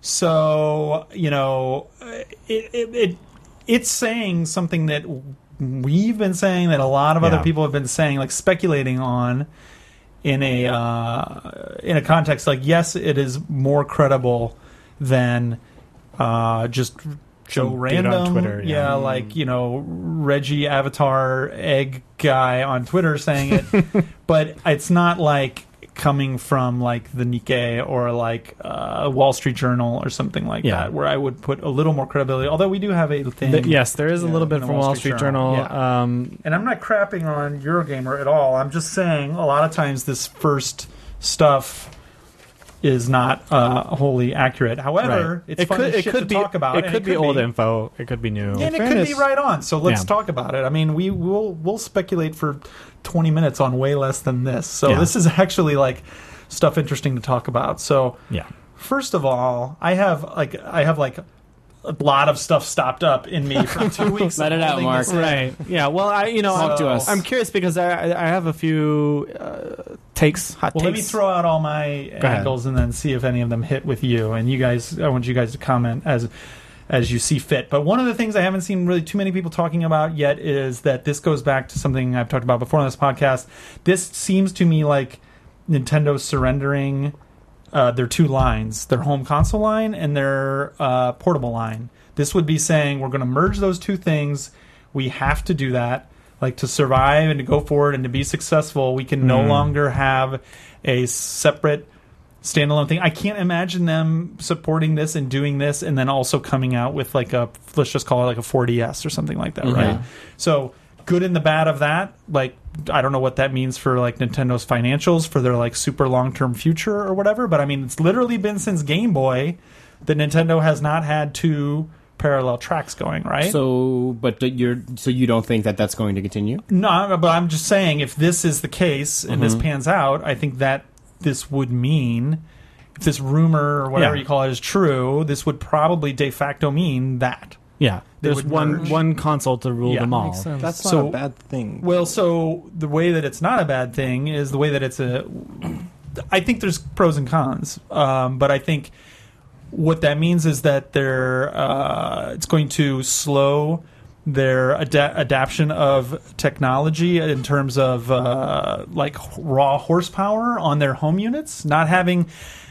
So you know, it, it, it it's saying something that we've been saying, that a lot of other Yeah. people have been saying, like speculating on in a uh, in a context like, yes, it is more credible than uh, just Joe Some dude Random, on Twitter, yeah. like you know Reggie Avatar Egg guy on Twitter saying it, but it's not like coming from like the Nikkei or like uh, Wall Street Journal or something like Yeah. that, where I would put a little more credibility. Although we do have a thing, Th- yes, there is a Yeah, little bit in the from Wall Street, Journal. Yeah. Um, and I'm not crapping on Eurogamer at all. I'm just saying a lot of times this first stuff is not uh, wholly accurate. However, right. it's it fun could as it shit could to be talk about. it and could be old info. It could be new. and it could fairness- be right on. So let's Yeah. talk about it. I mean, we will we'll speculate for twenty minutes on way less than this. So Yeah. this is actually like stuff interesting to talk about. So Yeah. first of all, I have like I have like a lot of stuff stopped up in me from two weeks. Let of it out, holding Mark. this in. Right. Yeah. Well, I you know Talk I'm, to us. I'm curious because I I I have a few uh, takes, hot Well, takes. let me throw out all my ahead. angles and then see if any of them hit with you. And you guys, I want you guys to comment as as you see fit. But one of the things I haven't seen really too many people talking about yet is that this goes back to something I've talked about before on this podcast. This seems to me like Nintendo surrendering uh, their two lines, their home console line and their uh, portable line. This would be saying we're going to merge those two things. We have to do that. Like to survive and to go forward and to be successful, we can no Mm. longer have a separate standalone thing. I can't imagine them supporting this and doing this and then also coming out with like a, let's just call it like a four D S or something like that, Mhm. right? So good and the bad of that, like I don't know what that means for like Nintendo's financials for their like super long-term future or whatever, but I mean it's literally been since Game Boy that Nintendo has not had two parallel tracks going, right? So, but you're so you don't think that that's going to continue? No, but I'm just saying if this is the case and this Mhm. pans out, I think that this would mean, if this rumor or whatever Yeah. you call it is true, this would probably de facto mean that. Yeah. They There's would one merge. one console to rule Yeah. them all. Makes sense. That's not So- a bad thing. Well, so the way that it's not a bad thing is the way that it's a. I think there's pros and cons, um, but I think what that means is that they're uh, it's going to slow their ada- adaption of technology in terms of uh, like raw horsepower on their home units. Not having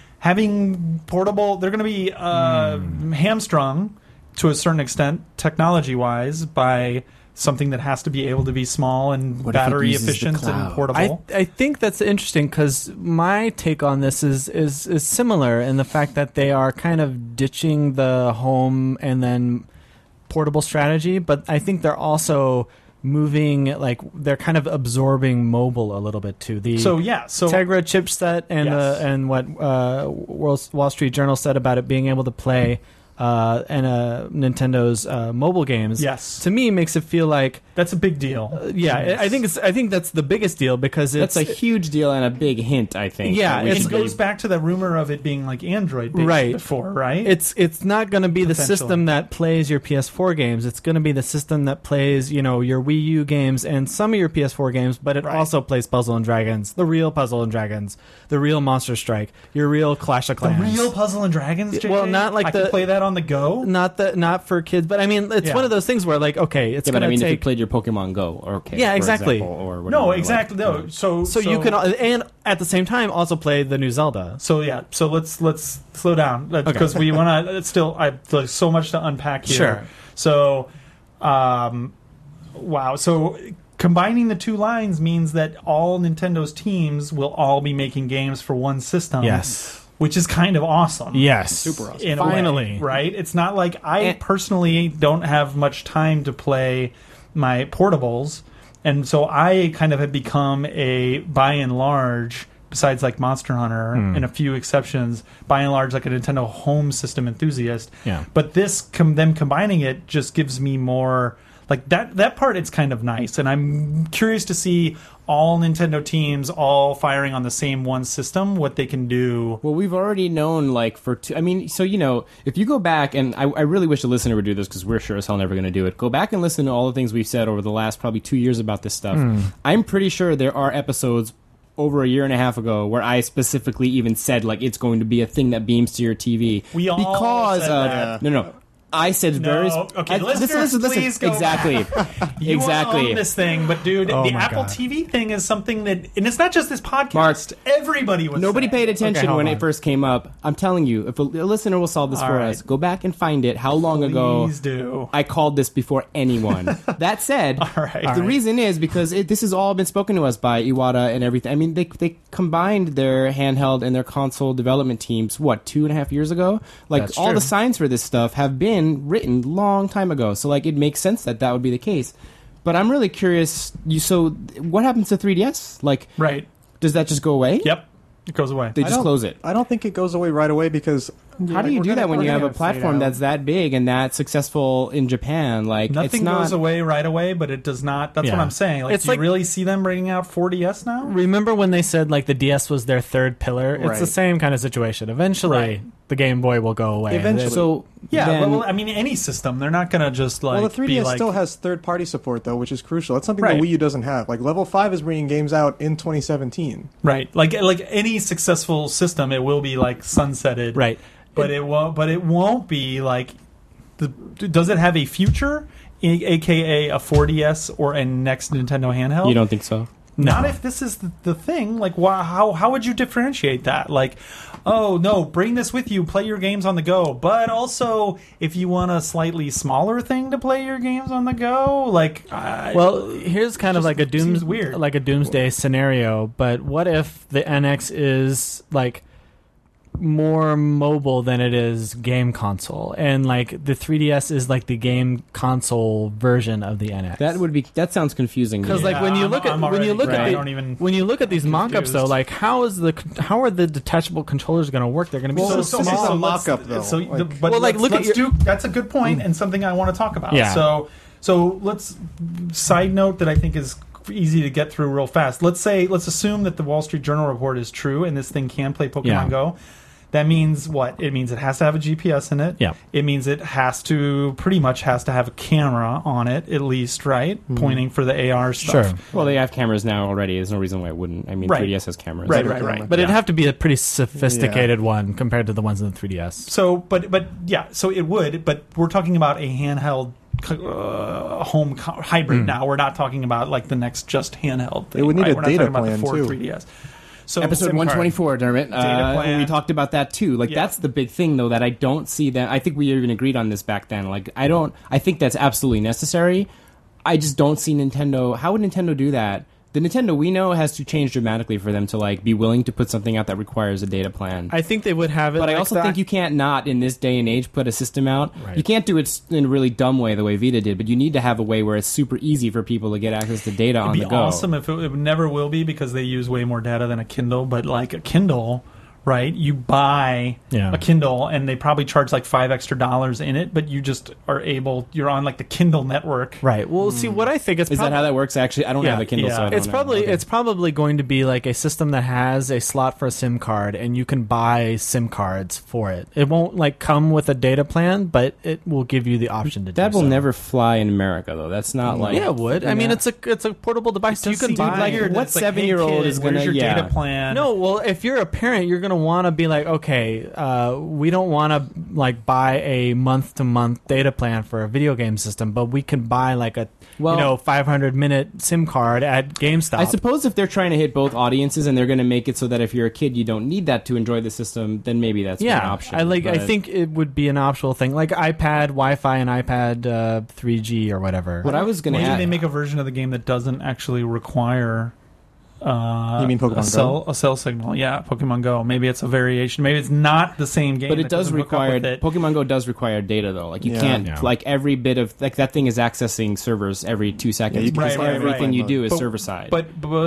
having portable, they're going to be uh, mm. hamstrung to a certain extent, technology-wise, by something that has to be able to be small and what battery efficient and portable. I, I think that's interesting because my take on this is, is is similar in the fact that they are kind of ditching the home and then portable strategy, but I think they're also moving, like they're kind of absorbing mobile a little bit too. The so yeah, so Tegra chipset and yes. uh, and what uh, World, Wall Street Journal said about it being able to play uh, and uh, Nintendo's uh, mobile games. Yes, to me makes it feel like that's a big deal. Uh, yeah, yes. I think it's. I think that's the biggest deal because it's that's a huge deal and a big hint. I think. Yeah, it goes be... back to the rumor of it being like Android based right. before, right? It's it's not going to be the system that plays your P S four games. It's going to be the system that plays, you know, your Wii U games and some of your P S four games, but it right. also plays Puzzle and Dragons, the real Puzzle and Dragons, the real Monster Strike, your real Clash of Clans, the real Puzzle and Dragons. J J? Well, not like I the can play that on the go. Not the not for kids, but I mean, it's yeah. one of those things where like, okay, it's yeah, going but I mean, take... if you played your Pokemon Go, or okay, yeah, exactly, example, or whatever, no, exactly, like, no. yeah. So, so, so you can, and at the same time, also play the new Zelda. So yeah, so let's let's slow down because okay. we want to. Still, I there's so much to unpack here. Sure. So, um, wow. So combining the two lines means that all Nintendo's teams will all be making games for one system. Yes. Which is kind of awesome. Yes. Super awesome. In Finally. a way, right? It's not like I And- personally don't have much time to play my portables. And so I kind of have become a, by and large, besides like Monster Hunter Mm. and a few exceptions, by and large like a Nintendo home system enthusiast. Yeah. But this, com- them combining it just gives me more... Like that that part, it's kind of nice, and I'm curious to see all Nintendo teams all firing on the same one system, what they can do. Well, we've already known, like, for two... I mean, so, you know, if you go back, and I, I really wish a listener would do this, because we're sure as hell never going to do it. Go back and listen to all the things we've said over the last probably two years about this stuff. Mm. I'm pretty sure there are episodes over a year and a half ago where I specifically even said, like, it's going to be a thing that beams to your T V. We all because said of, that. No, no. I said very... No, okay, I, listeners, listen, listen, please go Exactly. back. You exactly. own this thing, but dude, Oh the my Apple God. T V thing is something that, and it's not just this podcast. Mark, everybody was Nobody saying. paid attention Okay, hold when on. it first came up. I'm telling you, if a, a listener will solve this All for right. us, go back and find it. How long ago Please do. I called this before anyone. That said, All right. the All right. reason is because it, this has all been spoken to us by Iwata and everything. I mean, they they combined their handheld and their console development teams, what, two and a half years ago? Like, That's all true. the signs for this stuff have been written long time ago. So, like, it makes sense that that would be the case. But I'm really curious. You so what happens to three D S? Like, Right. does that just go away? Yep. It goes away. They I just don't- close it. I don't think it goes away right away because How do you we're do gonna- that when we're you have gonna a fade platform out. that's that big and that successful in Japan? Like, Nothing it's not. goes away right away, but it does not. That's what Yeah. I'm saying. Like, It's do you like- really see them bringing out four D S now? Remember when they said like the D S was their third pillar? It's Right. the same kind of situation. Eventually, Right. the Game Boy will go away. Eventually. So Yeah, then, well, I mean, any system. They're not going to just like Well, the three be D S like, still has third-party support though, which is crucial. That's something Right. the Wii U doesn't have. Like Level Five is bringing games out in twenty seventeen. right, like like any successful system, it will be like sunsetted, Right. But it, won't. But it won't be like. The, does it have a future, a- aka a four D S or a next Nintendo handheld? you don't think so? Not No. if this is the, the thing. Like, why, how how would you differentiate that? Like, oh no, bring this with you, play your games on the go. But also, if you want a slightly smaller thing to play your games on the go, like, I, Well, here's kind of just like a seems dooms weird. like a doomsday scenario. But what if the N X is like more mobile than it is game console, and like the three D S is like the game console version of the N X? That would be. That sounds confusing. to Because me. like when you I'm- look at I'm when you already- look right. at I the, don't even- when you look at these mock-ups though, confused. like how is the how are the detachable controllers going to work? They're going to be Well, so this is small. a let's- mock-up, though. So, Like- the, but Well, like, let's, look at let's your- do. That's a good point and something I want to talk about. Yeah. So, so let's side note that I think is easy to get through real fast. Let's say, let's assume that the Wall Street Journal report is true and this thing can play Pokemon Yeah. Go. That means what? It means it has to have a G P S in it. Yeah. It means it has to pretty much has to have a camera on it at least, right? Mm-hmm. Pointing for the A R stuff. Sure. Well, they have cameras now already. There's no reason why it wouldn't. I mean, Right. three D S has cameras. Right, right, right. But it'd Yeah. have to be a pretty sophisticated one compared to the ones in the three D S. So, but but yeah, so it would. But we're talking about a handheld uh, home co- hybrid Mm. now. We're not talking about like the next just handheld thing. It would need right? a We're not data talking about plan, the Ford too. three D S. So Episode SIM one card. twenty-four, Dermot. Data Uh, plan. we talked about that too. Like Yeah. that's the big thing, though, that I don't see that. I think we even agreed on this back then. Like I don't. I think that's absolutely necessary. I just don't see Nintendo. How would Nintendo do that? The Nintendo we know has to change dramatically for them to like be willing to put something out that requires a data plan. I think they would have it. But I like also that. think you can't not in this day and age put a system out. Right. You can't do it in a really dumb way the way Vita did, but you need to have a way where it's super easy for people to get access to data on It'd the be go. awesome if it, it never will be because they use way more data than a Kindle. But like a Kindle, right? You buy Yeah. a Kindle and they probably charge like five extra dollars in it, but you just are able. You're on like the Kindle network. Right. Well, see, what I think is Is that how that works? Actually, I don't Yeah, have a Kindle, yeah. so I don't it's know. probably Okay. it's probably going to be like a system that has a slot for a SIM card, and you can buy SIM cards for it. It won't like come with a data plan, but it will give you the option to. That do will so. never fly in America, though. That's not like Yeah, it would. I mean, Yeah. it's a it's a portable device. You Does can seem buy. weird. what It's like, seven-year-old hey, kid, is gonna- Where's your yeah. data plan? No, well, if you're a parent, you're gonna want to be like, okay, uh, we don't want to like buy a month to month data plan for a video game system, but we can buy like a Well- you know five hundred minute SIM card at GameStop. I suppose if they're trying to hit both audiences and they're going to make it so that if you're a kid you don't need that to enjoy the system, then maybe that's yeah, an option. I like. I But- think it would be an optional thing, like iPad Wi-Fi and iPad uh, three G or whatever. what I was going to Maybe add. they make a version of the game that doesn't actually require. Uh, You mean Pokemon a cell, A cell signal, yeah, Pokemon Go. Maybe it's a variation. Maybe it's not the same game, But it that does doesn't hook up require with it. Pokemon Go does require data though. Like you Yeah. can't Yeah. like every bit of like that thing is accessing servers every two seconds. you can because just, like, everything right. you do is But- server side. But, but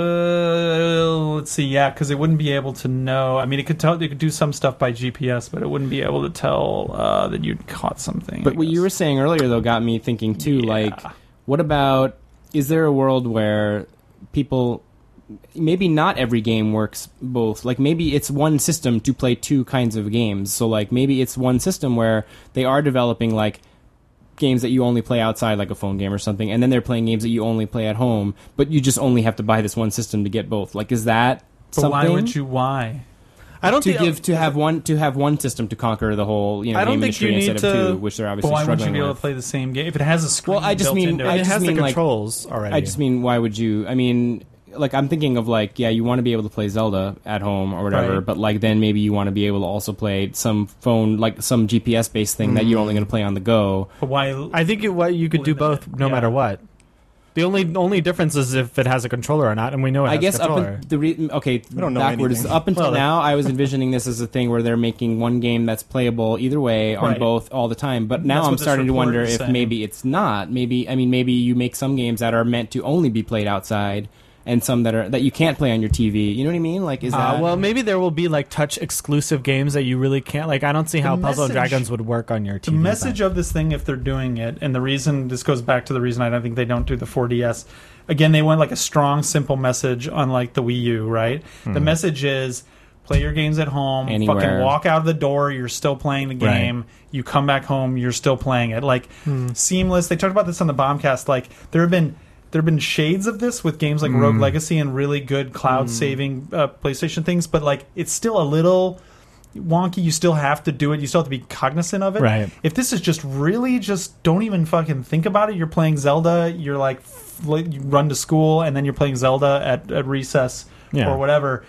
let's see, yeah, because it wouldn't be able to know. I mean, it could tell. It could do some stuff by G P S, but it wouldn't be able to tell uh, that you'd caught something. But I what you guess. were saying earlier though got me thinking too. Yeah. Like, what about is there a world where people? Maybe not every game works both. Like maybe it's one system to play two kinds of games. So like maybe it's one system where they are developing like games that you only play outside, like a phone game or something, and then they're playing games that you only play at home, but you just only have to buy this one system to get both. Like is that But something? why would you? Why? I don't to think give to have one to have one system to conquer the whole you know I don't game think industry you need instead of to- two, which they're But obviously why wouldn't you struggling be able with. to play the same game if it has a screen? Well, I just built mean- into I it? it just has the mean, like- controls already. I just mean, why would you? I mean, like I'm thinking of like, yeah, you want to be able to play Zelda at home or whatever, Right. but like then maybe you want to be able to also play some phone, like some G P S based thing that you're only going to play on the go. But why? I think it, what you could do Limit both, it, no yeah. matter what. The only only difference is if it has a controller or not, and we know it has I guess a up controller. in, the re- okay We don't know backwards anything. up until Well, now I was envisioning this as a thing where they're making one game that's playable either way on Right. both all the time, but now That's I'm what this starting to report wonder is if saying. maybe it's not. Maybe I mean maybe you make some games that are meant to only be played outside and some that are that you can't play on your T V. You know what I mean? Like is Uh, that well, maybe there will be like touch exclusive games that you really can't. Like, I don't see how The Puzzle and message- Dragons would work on your T The V. message of this thing, if they're doing it, and the reason this goes back to the reason I don't think they don't do the four D S. Again, they want like a strong, simple message, unlike the Wii U, right? The message is play your games at home. Anywhere. Fucking walk out of the door, you're still playing the game. You come back home, you're still playing it. Like seamless. They talked about this on the Bombcast. Like there have been there have been shades of this with games like Rogue Legacy and really good cloud saving uh, PlayStation things, but like it's still a little wonky. You still have to do it. You still have to be cognizant of it. Right. If this is just really just don't even fucking think about it. You're playing Zelda. You're like f- you run to school and then you're playing Zelda at, at recess Yeah. or whatever.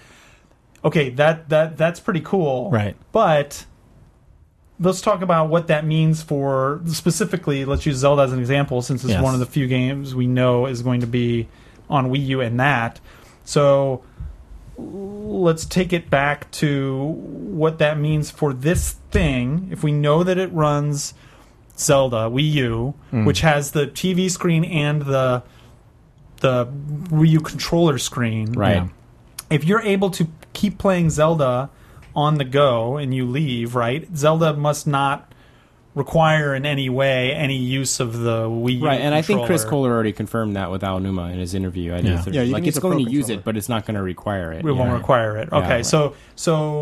Okay, that that that's pretty cool. Right. But let's talk about what that means for specifically. Let's use Zelda as an example, since it's Yes. one of the few games we know is going to be on Wii U and that. So let's take it back to what that means for this thing. If we know that it runs Zelda Wii U, Mm. which has the T V screen and the the Wii U controller screen, right? Yeah. if you're able to keep playing Zelda on the go and you leave, right? Zelda must not require in any way any use of the Wii U Right, and I think Chris controller. Kohler already confirmed that with Al Numa in his interview. I Yeah. think Yeah, you like can it's use a going Pro to use controller. it, but it's not going to require it. We won't Yeah. require it. Yeah, Okay, right. so so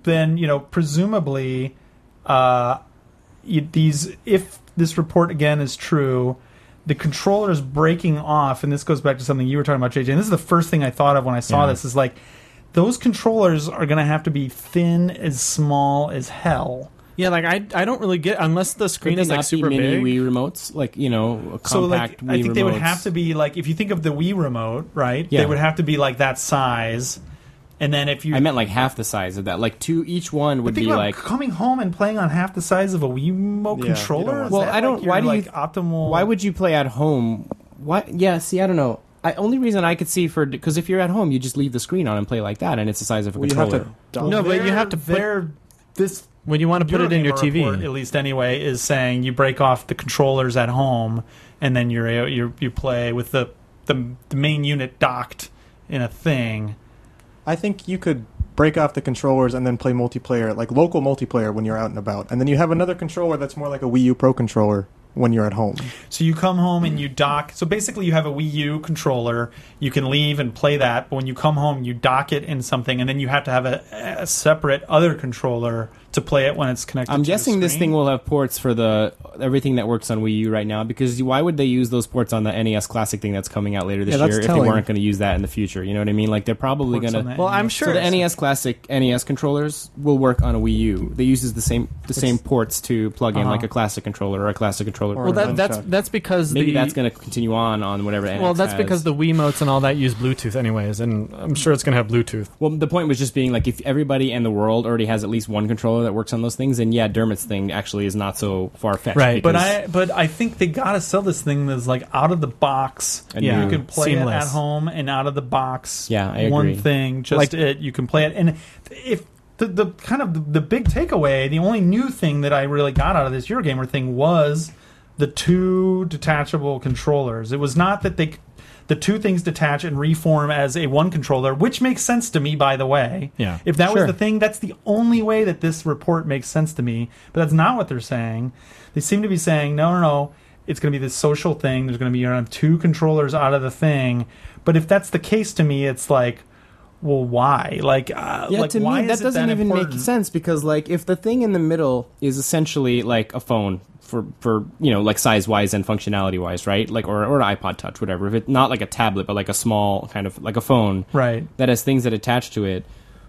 then you know, presumably, uh, you, these if this report again is true, the controllers breaking off, and this goes back to something you were talking about, J J. And this is the first thing I thought of when I saw Yeah. this. Is like those controllers are going to have to be thin as small as hell. Yeah, like I, I don't really get unless the screen Could is they like not be super mini big. Wii remotes, like you know, a compact So like, Wii I think they would remotes. have to be like, if you think of the Wii remote, right? Yeah. They would have to be like that size. And then if you, I meant like half the size of that. Like two, each one would think be about like. coming home and playing on half the size of a Wii remote Yeah, you don't controller. want Is Well, that I don't. Like your, why do you? like, optimal? Why would you play at home? Why? Yeah. See, I don't know. I, only reason I could see for because if you're at home, you just leave the screen on and play like that, and it's the size of a Well, you have controller. to dump No, but you They're- have to put- they're- this when you want to put it in your Eurogamer T V. report, at least anyway, is saying you break off the controllers at home, and then you're you you play with the, the the main unit docked in a thing. I think you could break off the controllers and then play multiplayer, like local multiplayer when you're out and about. And then you have another controller that's more like a Wii U Pro controller when you're at home. So you come home and you dock. So basically, you have a Wii U controller. You can leave and play that, but when you come home, you dock it in something, and then you have to have a, a separate other controller to play it when it's connected. I'm to the guessing this screen. thing will have ports for the everything that works on Wii U right now. Because why would they use those ports on the N E S Classic thing that's coming out later this Yeah, that's year if telling. they weren't going to use that in the future? You know what I mean? Like they're probably Ports going on to. the Well, I'm N E S. sure So the it's- N E S Classic N E S controllers will work on a Wii U. They uses the same the same ports to plug in Uh-huh. like a classic controller or a classic controller. Or Well, a that, that's nunchuck. that's because Maybe the that's going to continue on on whatever. N X well, that's has. because the Wiimotes and all that use Bluetooth anyways, and I'm sure it's going to have Bluetooth. Well, the point was just being like if everybody in the world already has at least one controller that works on those things, then yeah, Dermot's thing actually is not so far fetched. Right. But I but I think they gotta sell this thing that's like out of the box. And Yeah. You can play Seamless. it at home and out of the box. Yeah, I one agree. thing, just Like- it. You can play it, and if the, the kind of the, the big takeaway, the only new thing that I really got out of this Eurogamer thing was the two detachable controllers. It was not that they. The two things detach and reform as a one controller, which makes sense to me, by the way. Yeah. If that Sure. was the thing, that's the only way that this report makes sense to me. But that's not what they're saying. They seem to be saying, no, no, no, it's going to be this social thing. There's going to be, you're going to have two controllers out of the thing. But if that's the case to me, it's like, well, why? Like, uh, Yeah, like, to why me that is it doesn't even important? make sense because like if the thing in the middle is essentially like a phone for for you know like size wise and functionality wise, right? Like or or an iPod Touch, whatever. If it's not like a tablet but like a small kind of like a phone Right. that has things that attach to it.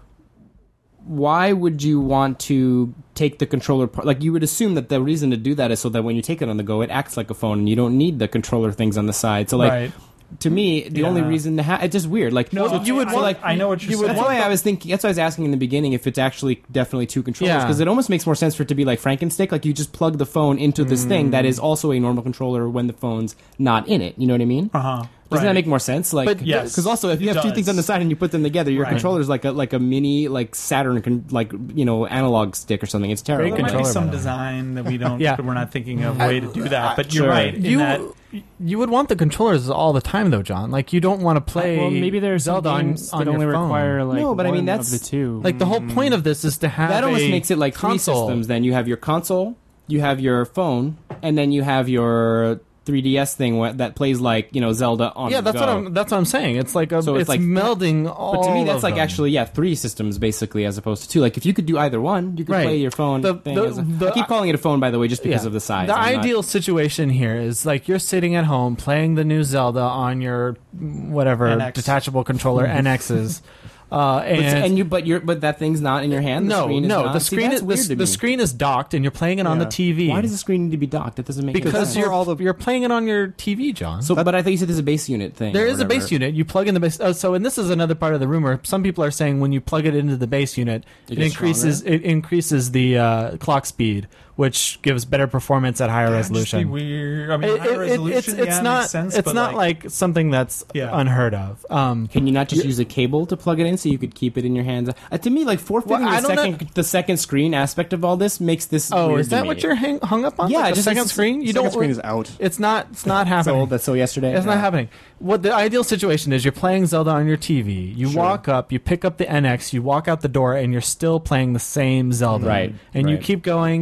Why would you want to take the controller part? Like you would assume that the reason to do that is so that when you take it on the go, it acts like a phone, and you don't need the controller things on the side. So like. right. To me, the Yeah. only reason to have it's just weird. Like No, so you would so, want, like I know what you're you would saying. that's why I was thinking. That's why I was asking in the beginning if it's actually definitely two controllers Yeah. because it almost makes more sense for it to be like Frankenstick. Like you just plug the phone into this thing that is also a normal controller when the phone's not in it. You know what I mean? Uh-huh. Doesn't Right. that make more sense? Like, But yes, because also if you it have two does. things on the side and you put them together, your Right. controller's like a like a mini like Saturn con- like you know analog stick or something. It's terrible. There might be controller, some by the way. design that we don't, Yeah. that we're not thinking of a way to do that. But you're Sure. right. in You that- you would want the controllers all the time though, John. Like you don't want to play. Well, maybe there's some Zelda on, games on that only your phone. require like No, but I mean, one that's- of the two. Like the whole point of this is to have That almost a makes it like three console. systems. Then you have your console, you have your phone, and then you have your three D S thing wh- that plays like you know Zelda on. Yeah, the that's go. what I'm. That's what I'm saying. It's like a. So it's, it's like- melding all. But to me, that's of like them. actually yeah, three systems basically as opposed to two. Like if you could do either one, you could Right. play your phone. The- thing the- as a, the- I keep calling it a phone by the way, just because Yeah. of the size. The I'm not- ideal situation here is like you're sitting at home playing the new Zelda on your mm, whatever N X. detachable controller N X's, uh, But, and, and you, but you're, but that thing's not in your hand. The no, screen is no, not. the See, screen that's is weird the, to the me. screen is docked and you're playing it on the Yeah. T V. Why does the screen need to be docked? That doesn't make any because sense. you're all the- you're playing it on your T V, John. So, but I thought you said there's a base unit thing. There or is a base whatever. unit. You plug in the base. Oh, so, and this is another part of the rumor. Some people are saying when you plug it into the base unit, It it, gets increases it increases the uh, clock speed, which gives better performance at higher That'd just be resolution. weird. I mean, It- high it- it- resolution, it's yeah, it's makes not sense, it's but not like, something that's Yeah. unheard of. Um, Can you not just use a cable to plug it in so you could keep it in your hands? Uh, to me, like forfeiting Well, I the don't second the second screen aspect of all this makes this. oh, weird is to that me. what you're hang, hung up on? Yeah, Like it the just- second it's- screen. You Second don't. screen is out. It's not. It's not happening. So that's so yesterday. It's not happening. What the ideal situation is, you're playing Zelda on your T V. You Sure. walk up, you pick up the N X, you walk out the door, and you're still playing the same Zelda. Right, And you right. keep going. You go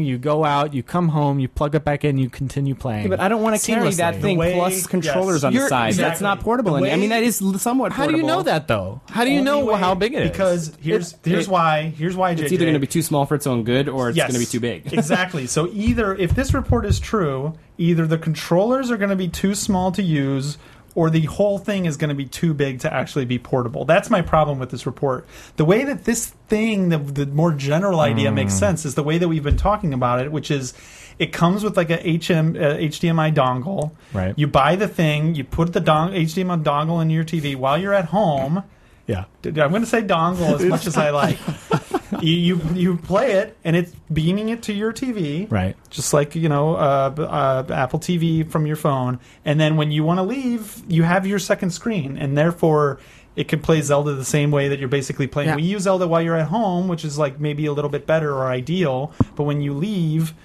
go out, you come home, you plug it back in, you continue playing. Yeah, but I don't want to carry that seamlessly. thing The way- plus controllers yes. on the You're- side. exactly. That's not portable. The any- I way- mean, that is somewhat How do portable. you know that though? How do you Only know way- how big it is? Because here's It- here's it- why here's why J J. It's either going to be too small for its own good, or it's Yes. going to be too big. Exactly. So either if this report is true, either the controllers are going to be too small to use, or the whole thing is going to be too big to actually be portable. That's my problem with this report. The way that this thing, the, the more general idea Mm. makes sense is the way that we've been talking about it, which is it comes with like a H M, uh, H D M I dongle. Right. You buy the thing, you put the dong- H D M I dongle in your T V while you're at home. yeah. I'm going to say dongle as much as I like. You, you you play it, and it's beaming it to your T V. Right. Just like, you know, uh, b- uh, Apple T V from your phone. And then when you want to leave, you have your second screen. And therefore, it can play Zelda the same way that you're basically playing Yeah. Wii U Zelda while you're at home, which is like maybe a little bit better or ideal. But when you leave,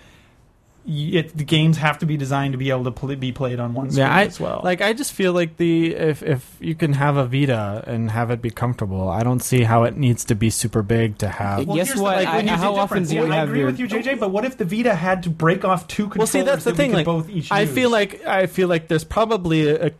y- it, the games have to be designed to be able to pl- be played on one screen Yeah, I, as well. like I just feel like the if if you can have a Vita and have it be comfortable, I don't see how it needs to be super big to have. Well, Guess here's the- what? like, when I- you how do often difference- do you I have agree your- with you, J J, but what if the Vita had to break off two controllers Well, see, that's the that thing. we Like, could both each I use? feel like I feel like there's probably a, a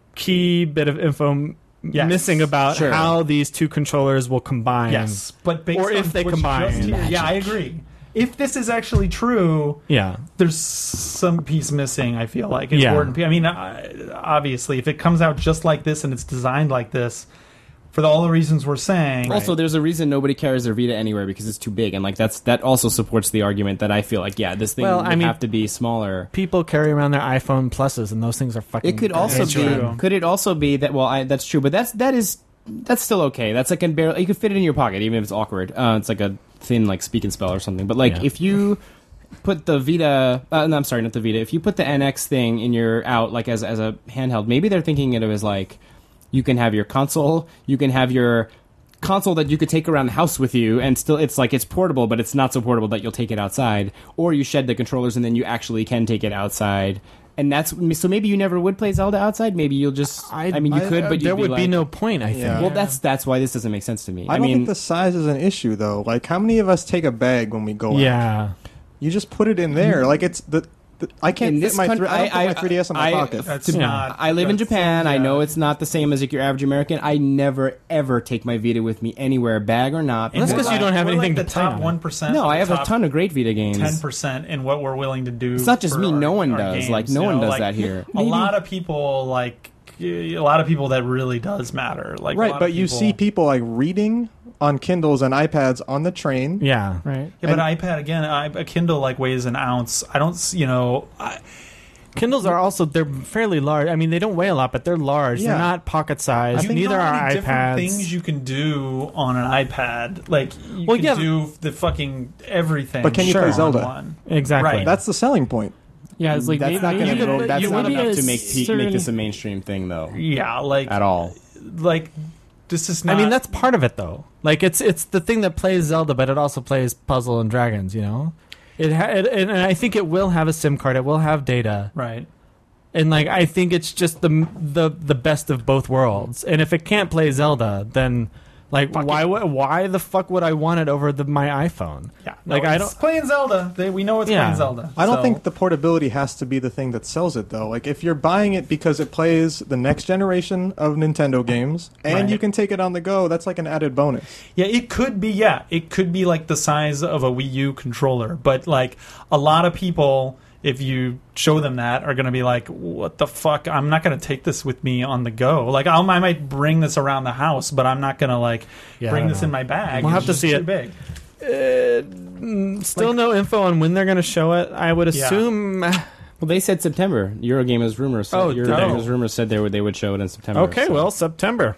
key bit of info m- Yes. missing about Sure. how these two controllers will combine. Yes, but based Or on if they what's combine. just here- yeah, I agree. If this is actually true, Yeah. there's some piece missing. I feel like it's Yeah. important. I mean, I- obviously, if it comes out just like this and it's designed like this, for all the reasons we're saying, Also, there's a reason nobody carries their Vita anywhere because it's too big, and like that's that also supports the argument that I feel like yeah, this thing Well, would I mean- have to be smaller. People carry around their iPhone Pluses, and those things are fucking. It could also That's be. true. Could it also be that? Well, I, that's true, but that's that is that's still okay. That's like a barely you could fit it in your pocket, even if it's awkward. Uh, it's like a thin like speak and spell or something. But like Yeah. if you put the Vita, uh, no, I'm sorry, not the Vita. If you put the N X thing in your out like as as a handheld, maybe they're thinking it as like you can have your console, you can have your console that you could take around the house with you, and still it's like it's portable, but it's not so portable that you'll take it outside, or you shed the controllers and then you actually can take it outside. And that's so maybe you never would play Zelda outside. Maybe you'll just. I, mean, you I- could, but there you'd be would like, be no point. I think. Yeah. Well, that's that's why this doesn't make sense to me. I, I, don't mean, think the size is an issue though. Like, how many of us take a bag when we go out? Yeah. You just put it in there. Like it's the. the I can't In fit this my. country- three, I don't I- put my three D S in my I- pocket. that's Yeah. not. I live in that's- Japan. I yeah. know it's not the same as like your average American. I never ever take my Vita with me anywhere, bag or not. That's And 'cause you we're don't have like anything the to play top on. one percent. No, I have a ton of great Vita games. ten percent in what we're willing to do. It's not just for me, our- no one our does. games, Like, no you one know? does Like, that here. A lot of people like a lot of people that really does matter. Like a Right, lot but of you people- see people like reading on Kindles and iPads on the train. Yeah. Right. Yeah, but iPad again, I, a Kindle like weighs an ounce. I don't, s- you know, I, Kindles are also they're fairly large. I mean, they don't weigh a lot, but they're large. Yeah. They're not pocket sized. you Neither know how are many different iPads. things you can do on an iPad. Like you Well, can yeah. do the fucking everything. But can you Sure. play on Zelda? one. Exactly. Right. That's the selling point. Yeah, it's like That's maybe, not going maybe to. the- That's you not maybe enough a to make te- certain- make this a mainstream thing, though, Yeah, like at all. like this is I not. mean, that's part of it, though. Like, it's it's the thing that plays Zelda, but it also plays Puzzle and Dragons. You know, it, ha- it and I think it will have a SIM card. It will have data, right. and like I think it's just the the the best of both worlds. And if it can't play Zelda, then like why would why the fuck would I want it over the my iPhone? Yeah, Like, no, I it's don't- playing Zelda. They, we know it's Yeah. playing Zelda. I don't so- think the portability has to be the thing that sells it, though. Like, if you're buying it because it plays the next generation of Nintendo games, and Right. you can take it on the go, that's like an added bonus. Yeah, it could be. Yeah, it could be like the size of a Wii U controller. But like a lot of people, if you show them that, are going to be like, "What the fuck? I'm not going to take this with me on the go. Like, I'll, I might bring this around the house, but I'm not going to like Yeah, I bring don't this know. in my bag. We'll have It's to just see too it. Big. Uh, mm, still no info on when they're going to show it. I would Yeah. assume. Well, they said September. Eurogamer's rumors. Said, Oh, Eurogamer's oh. rumors said they would they would show it in September. Okay, so- well, September.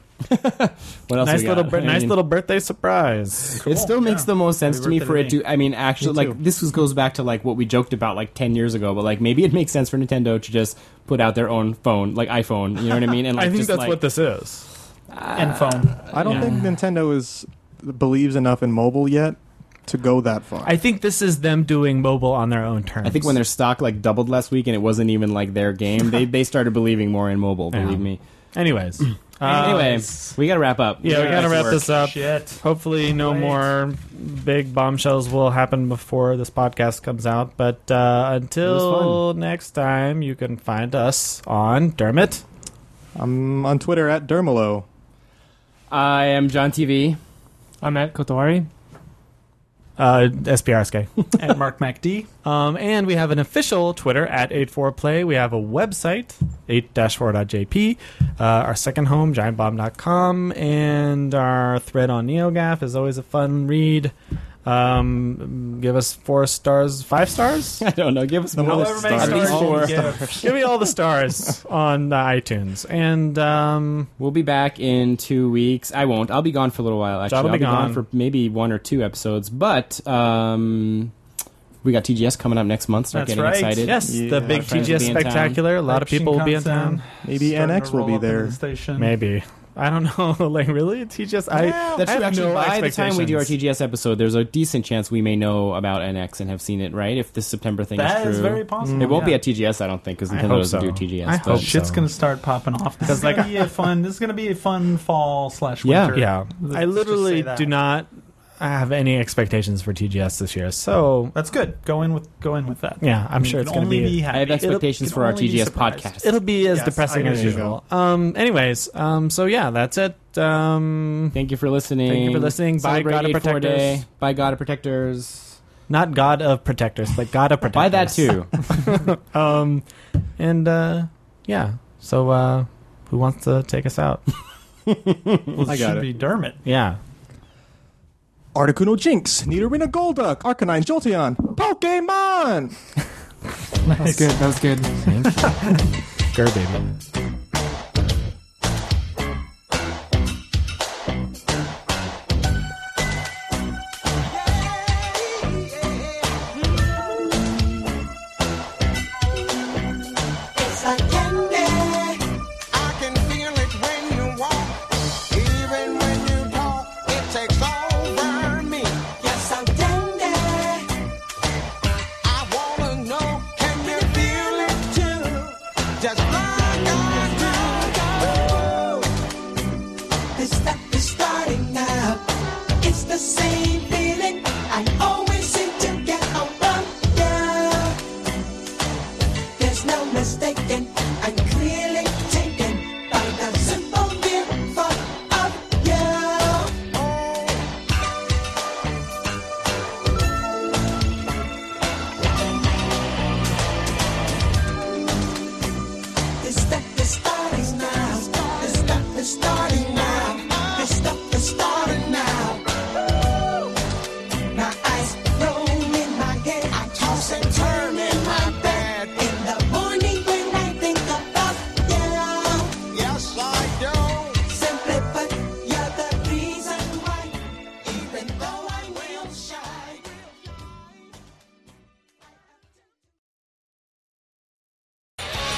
what else? Nice we little, got? bir- I nice mean, little birthday surprise. It still makes yeah. the most sense Happy to me birthday for to it me. to. I mean, actually, Me too. like this was goes back to like what we joked about like ten years ago. But like maybe it makes sense for Nintendo to just put out their own phone, like iPhone. You know what I mean? And like, I think just, that's like, what this is. and phone. I don't Yeah. think Nintendo is believes enough in mobile yet to go that far. I think this is them doing mobile on their own terms. I think when their stock like doubled last week and it wasn't even like their game, they they started believing more in mobile. Yeah. Believe me. Anyways, Anyway, we gotta wrap up. Yeah, we gotta back to wrap work. this up. Shit. Hopefully, no Wait. more big bombshells will happen before this podcast comes out. But uh, until next time, you can find us on Dermot. I'm on Twitter at Dermalo. I am John T V. I'm at Kotowari. Uh, S P R S K. And Mark MacD. Um, and we have an official Twitter at eight four play. We have a website, eight four dot j p. Uh, our second home, giant bomb dot com. And our thread on NeoGAF is always a fun read. Um, give us four stars, five stars? I don't know. Give us more However many stars. stars At least you four. give. Give me all the stars on uh, iTunes. And um, We'll be back in two weeks. I won't. I'll be gone for a little while. Actually, John will I'll be be gone. gone. for maybe one or two episodes. But um, we got T G S coming up next month. Start That's getting right. excited. yes, Yeah. the A lot big of friends T G S will be in town. Spectacular. A lot of people will be in town. Maybe N X will be there. Maybe. I don't know. Like, really? T G S? I, That's I true. have Actually, no by the time we do our expectations. T G S episode, there's a decent chance we may know about N X and have seen it, right? If this September thing That is true. is very possible. It won't be Yeah. at T G S, I don't think, because I Nintendo hope doesn't so. do T G S. I but- hope Shit's so. gonna start popping off. This is like- gonna be a fun. This is gonna be a fun fall slash Yeah. winter. Yeah. Let's I just literally say that. do not have any expectations for T G S this year. So, That's good. Go in with go in with that. yeah, I'm You sure can it's going to only be. be happy. I have expectations It'll- for our can only T G be S surprised. podcast. It'll be as Yes, depressing I as agree. usual. Um. Anyways. Um. So yeah, that's it. Um. Thank you for listening. Thank you for listening. Bye, Celebrate God of eight four Protectors. Day. Bye, God of Protectors. Not God of Protectors, but God of Protectors. Buy that too. Um. And uh. Yeah. So uh. Who wants to take us out? Well, it I got should it. be Dermot. Yeah. Articuno Jinx, Nidorina Golduck, Arcanine Jolteon, Pokemon! That was good. That was good. Grr, baby. It's like candy. I can feel it when you walk, even when you talk. It takes over me. You're so dandy. I wanna know, can you feel it too? Just like I do. This stuff is starting now. It's the same feeling I always seem to get over you. There's no mistaking, I'm clearly taken by the simple mere thought of you. This stuff is starting now. This stuff is starting now. This stuff is starting now. My eyes roll in my head. I toss and turn in my bed. In the morning when I think about you. Yes, I do. Simply put, you're the reason why. Even though I'm real shy.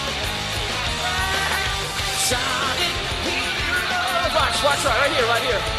Sonic Heroes. Watch, watch, right, right here, right here.